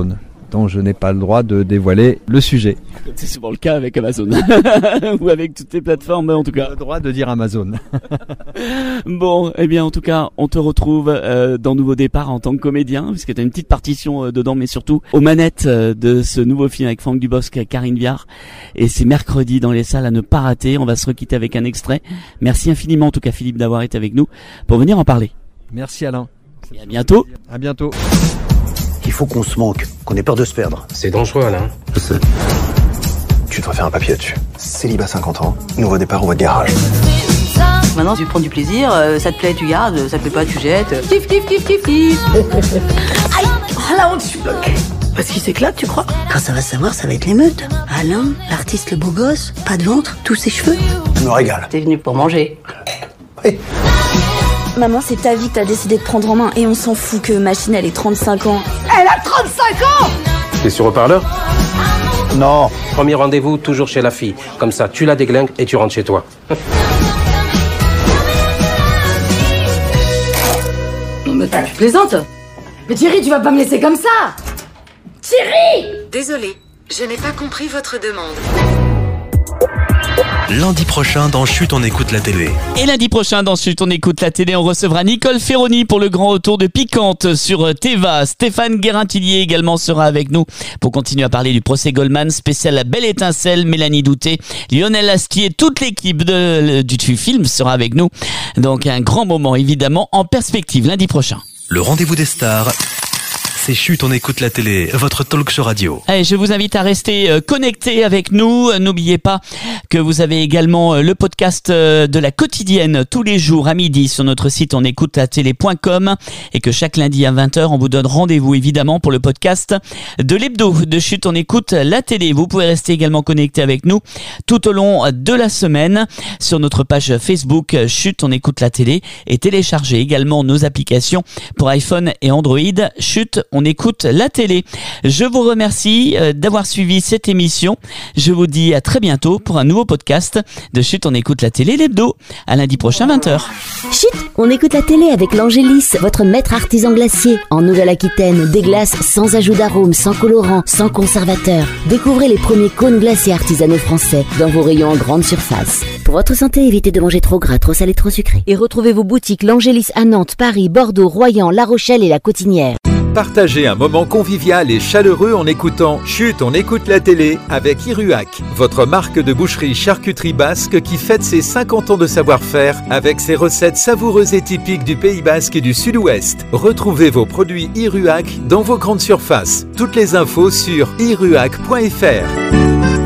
dont je n'ai pas le droit de dévoiler le sujet. C'est souvent le cas avec Amazon ou avec toutes les plateformes en tout cas. Le droit de dire Amazon. Bon, eh bien en tout cas, on te retrouve euh, dans Nouveau Départ en tant que comédien, puisque tu as une petite partition euh, dedans, mais surtout aux manettes euh, de ce nouveau film avec Franck Dubosc et Karine Viard. Et c'est mercredi dans les salles à ne pas rater. On va se requitter avec un extrait. Merci infiniment en tout cas Philippe d'avoir été avec nous pour venir en parler. Merci Alain. Et à bientôt. À bientôt. Il faut qu'on se manque, qu'on ait peur de se perdre. C'est dangereux, Alain. Je sais. Tu dois faire un papier là-dessus. Célibat cinquante ans, nouveau départ au voie de garage. Maintenant, tu prends du plaisir, euh, ça te plaît, tu gardes, ça te plaît pas, tu jettes. Kiff, kiff, kiff, kiff, kiff. Aïe, oh la honte, je suis bloquée. Parce qu'il s'éclate, tu crois? Quand ça va savoir, ça va être l'émeute. Alain, l'artiste le beau gosse, pas de ventre, tous ses cheveux. Je me régale. T'es venu pour manger. Oui. Maman, c'est ta vie que t'as décidé de prendre en main et on s'en fout que Machine elle ait trente-cinq ans. Elle a trente-cinq ans! T'es sur haut-parleur? Non. Premier rendez-vous, toujours chez la fille. Comme ça, tu la déglingues et tu rentres chez toi. Non mais tu plaisantes? Mais Thierry, tu vas pas me laisser comme ça! Thierry! Désolée, je n'ai pas compris votre demande. Lundi prochain dans Chut, on écoute la télé. Et lundi prochain dans Chut, on écoute la télé, on recevra Nicole Ferroni pour le grand retour de Piquante sur Téva. Stéphane Guérin-Tillier également sera avec nous pour continuer à parler du procès Goldman, spécial La Belle Étincelle. Mélanie Douté, Lionel Astier, toute l'équipe de, du, du film sera avec nous. Donc un grand moment évidemment en perspective lundi prochain. Le rendez-vous des stars, c'est Chut, on écoute la télé, votre talk show radio. Allez, je vous invite à rester euh, connectés avec nous. N'oubliez pas que vous avez également euh, le podcast euh, de la quotidienne tous les jours à midi sur notre site on écoute la télé point com et que chaque lundi à vingt heures, on vous donne rendez-vous évidemment pour le podcast de l'hebdo de Chut, on écoute la télé. Vous pouvez rester également connectés avec nous tout au long de la semaine sur notre page Facebook Chut, on écoute la télé et télécharger également nos applications pour iPhone et Android. Chut, on écoute la télé. Je vous remercie d'avoir suivi cette émission. Je vous dis à très bientôt pour un nouveau podcast de Chut, on écoute la télé, l'hebdo. À lundi prochain, vingt heures. Chut, on écoute la télé avec l'Angélis, votre maître artisan glacier. En Nouvelle-Aquitaine, des glaces sans ajout d'arôme, sans colorant, sans conservateur. Découvrez les premiers cônes glaciers artisanaux français dans vos rayons en grande surface. Pour votre santé, évitez de manger trop gras, trop salé, trop sucré. Et retrouvez vos boutiques l'Angélis à Nantes, Paris, Bordeaux, Royan, La Rochelle et La Cotinière. Partagez un moment convivial et chaleureux en écoutant Chut, on écoute la télé avec Iruhac, votre marque de boucherie charcuterie basque qui fête ses cinquante ans de savoir-faire avec ses recettes savoureuses et typiques du Pays Basque et du Sud-Ouest. Retrouvez vos produits Iruhac dans vos grandes surfaces. Toutes les infos sur iruhac point f r.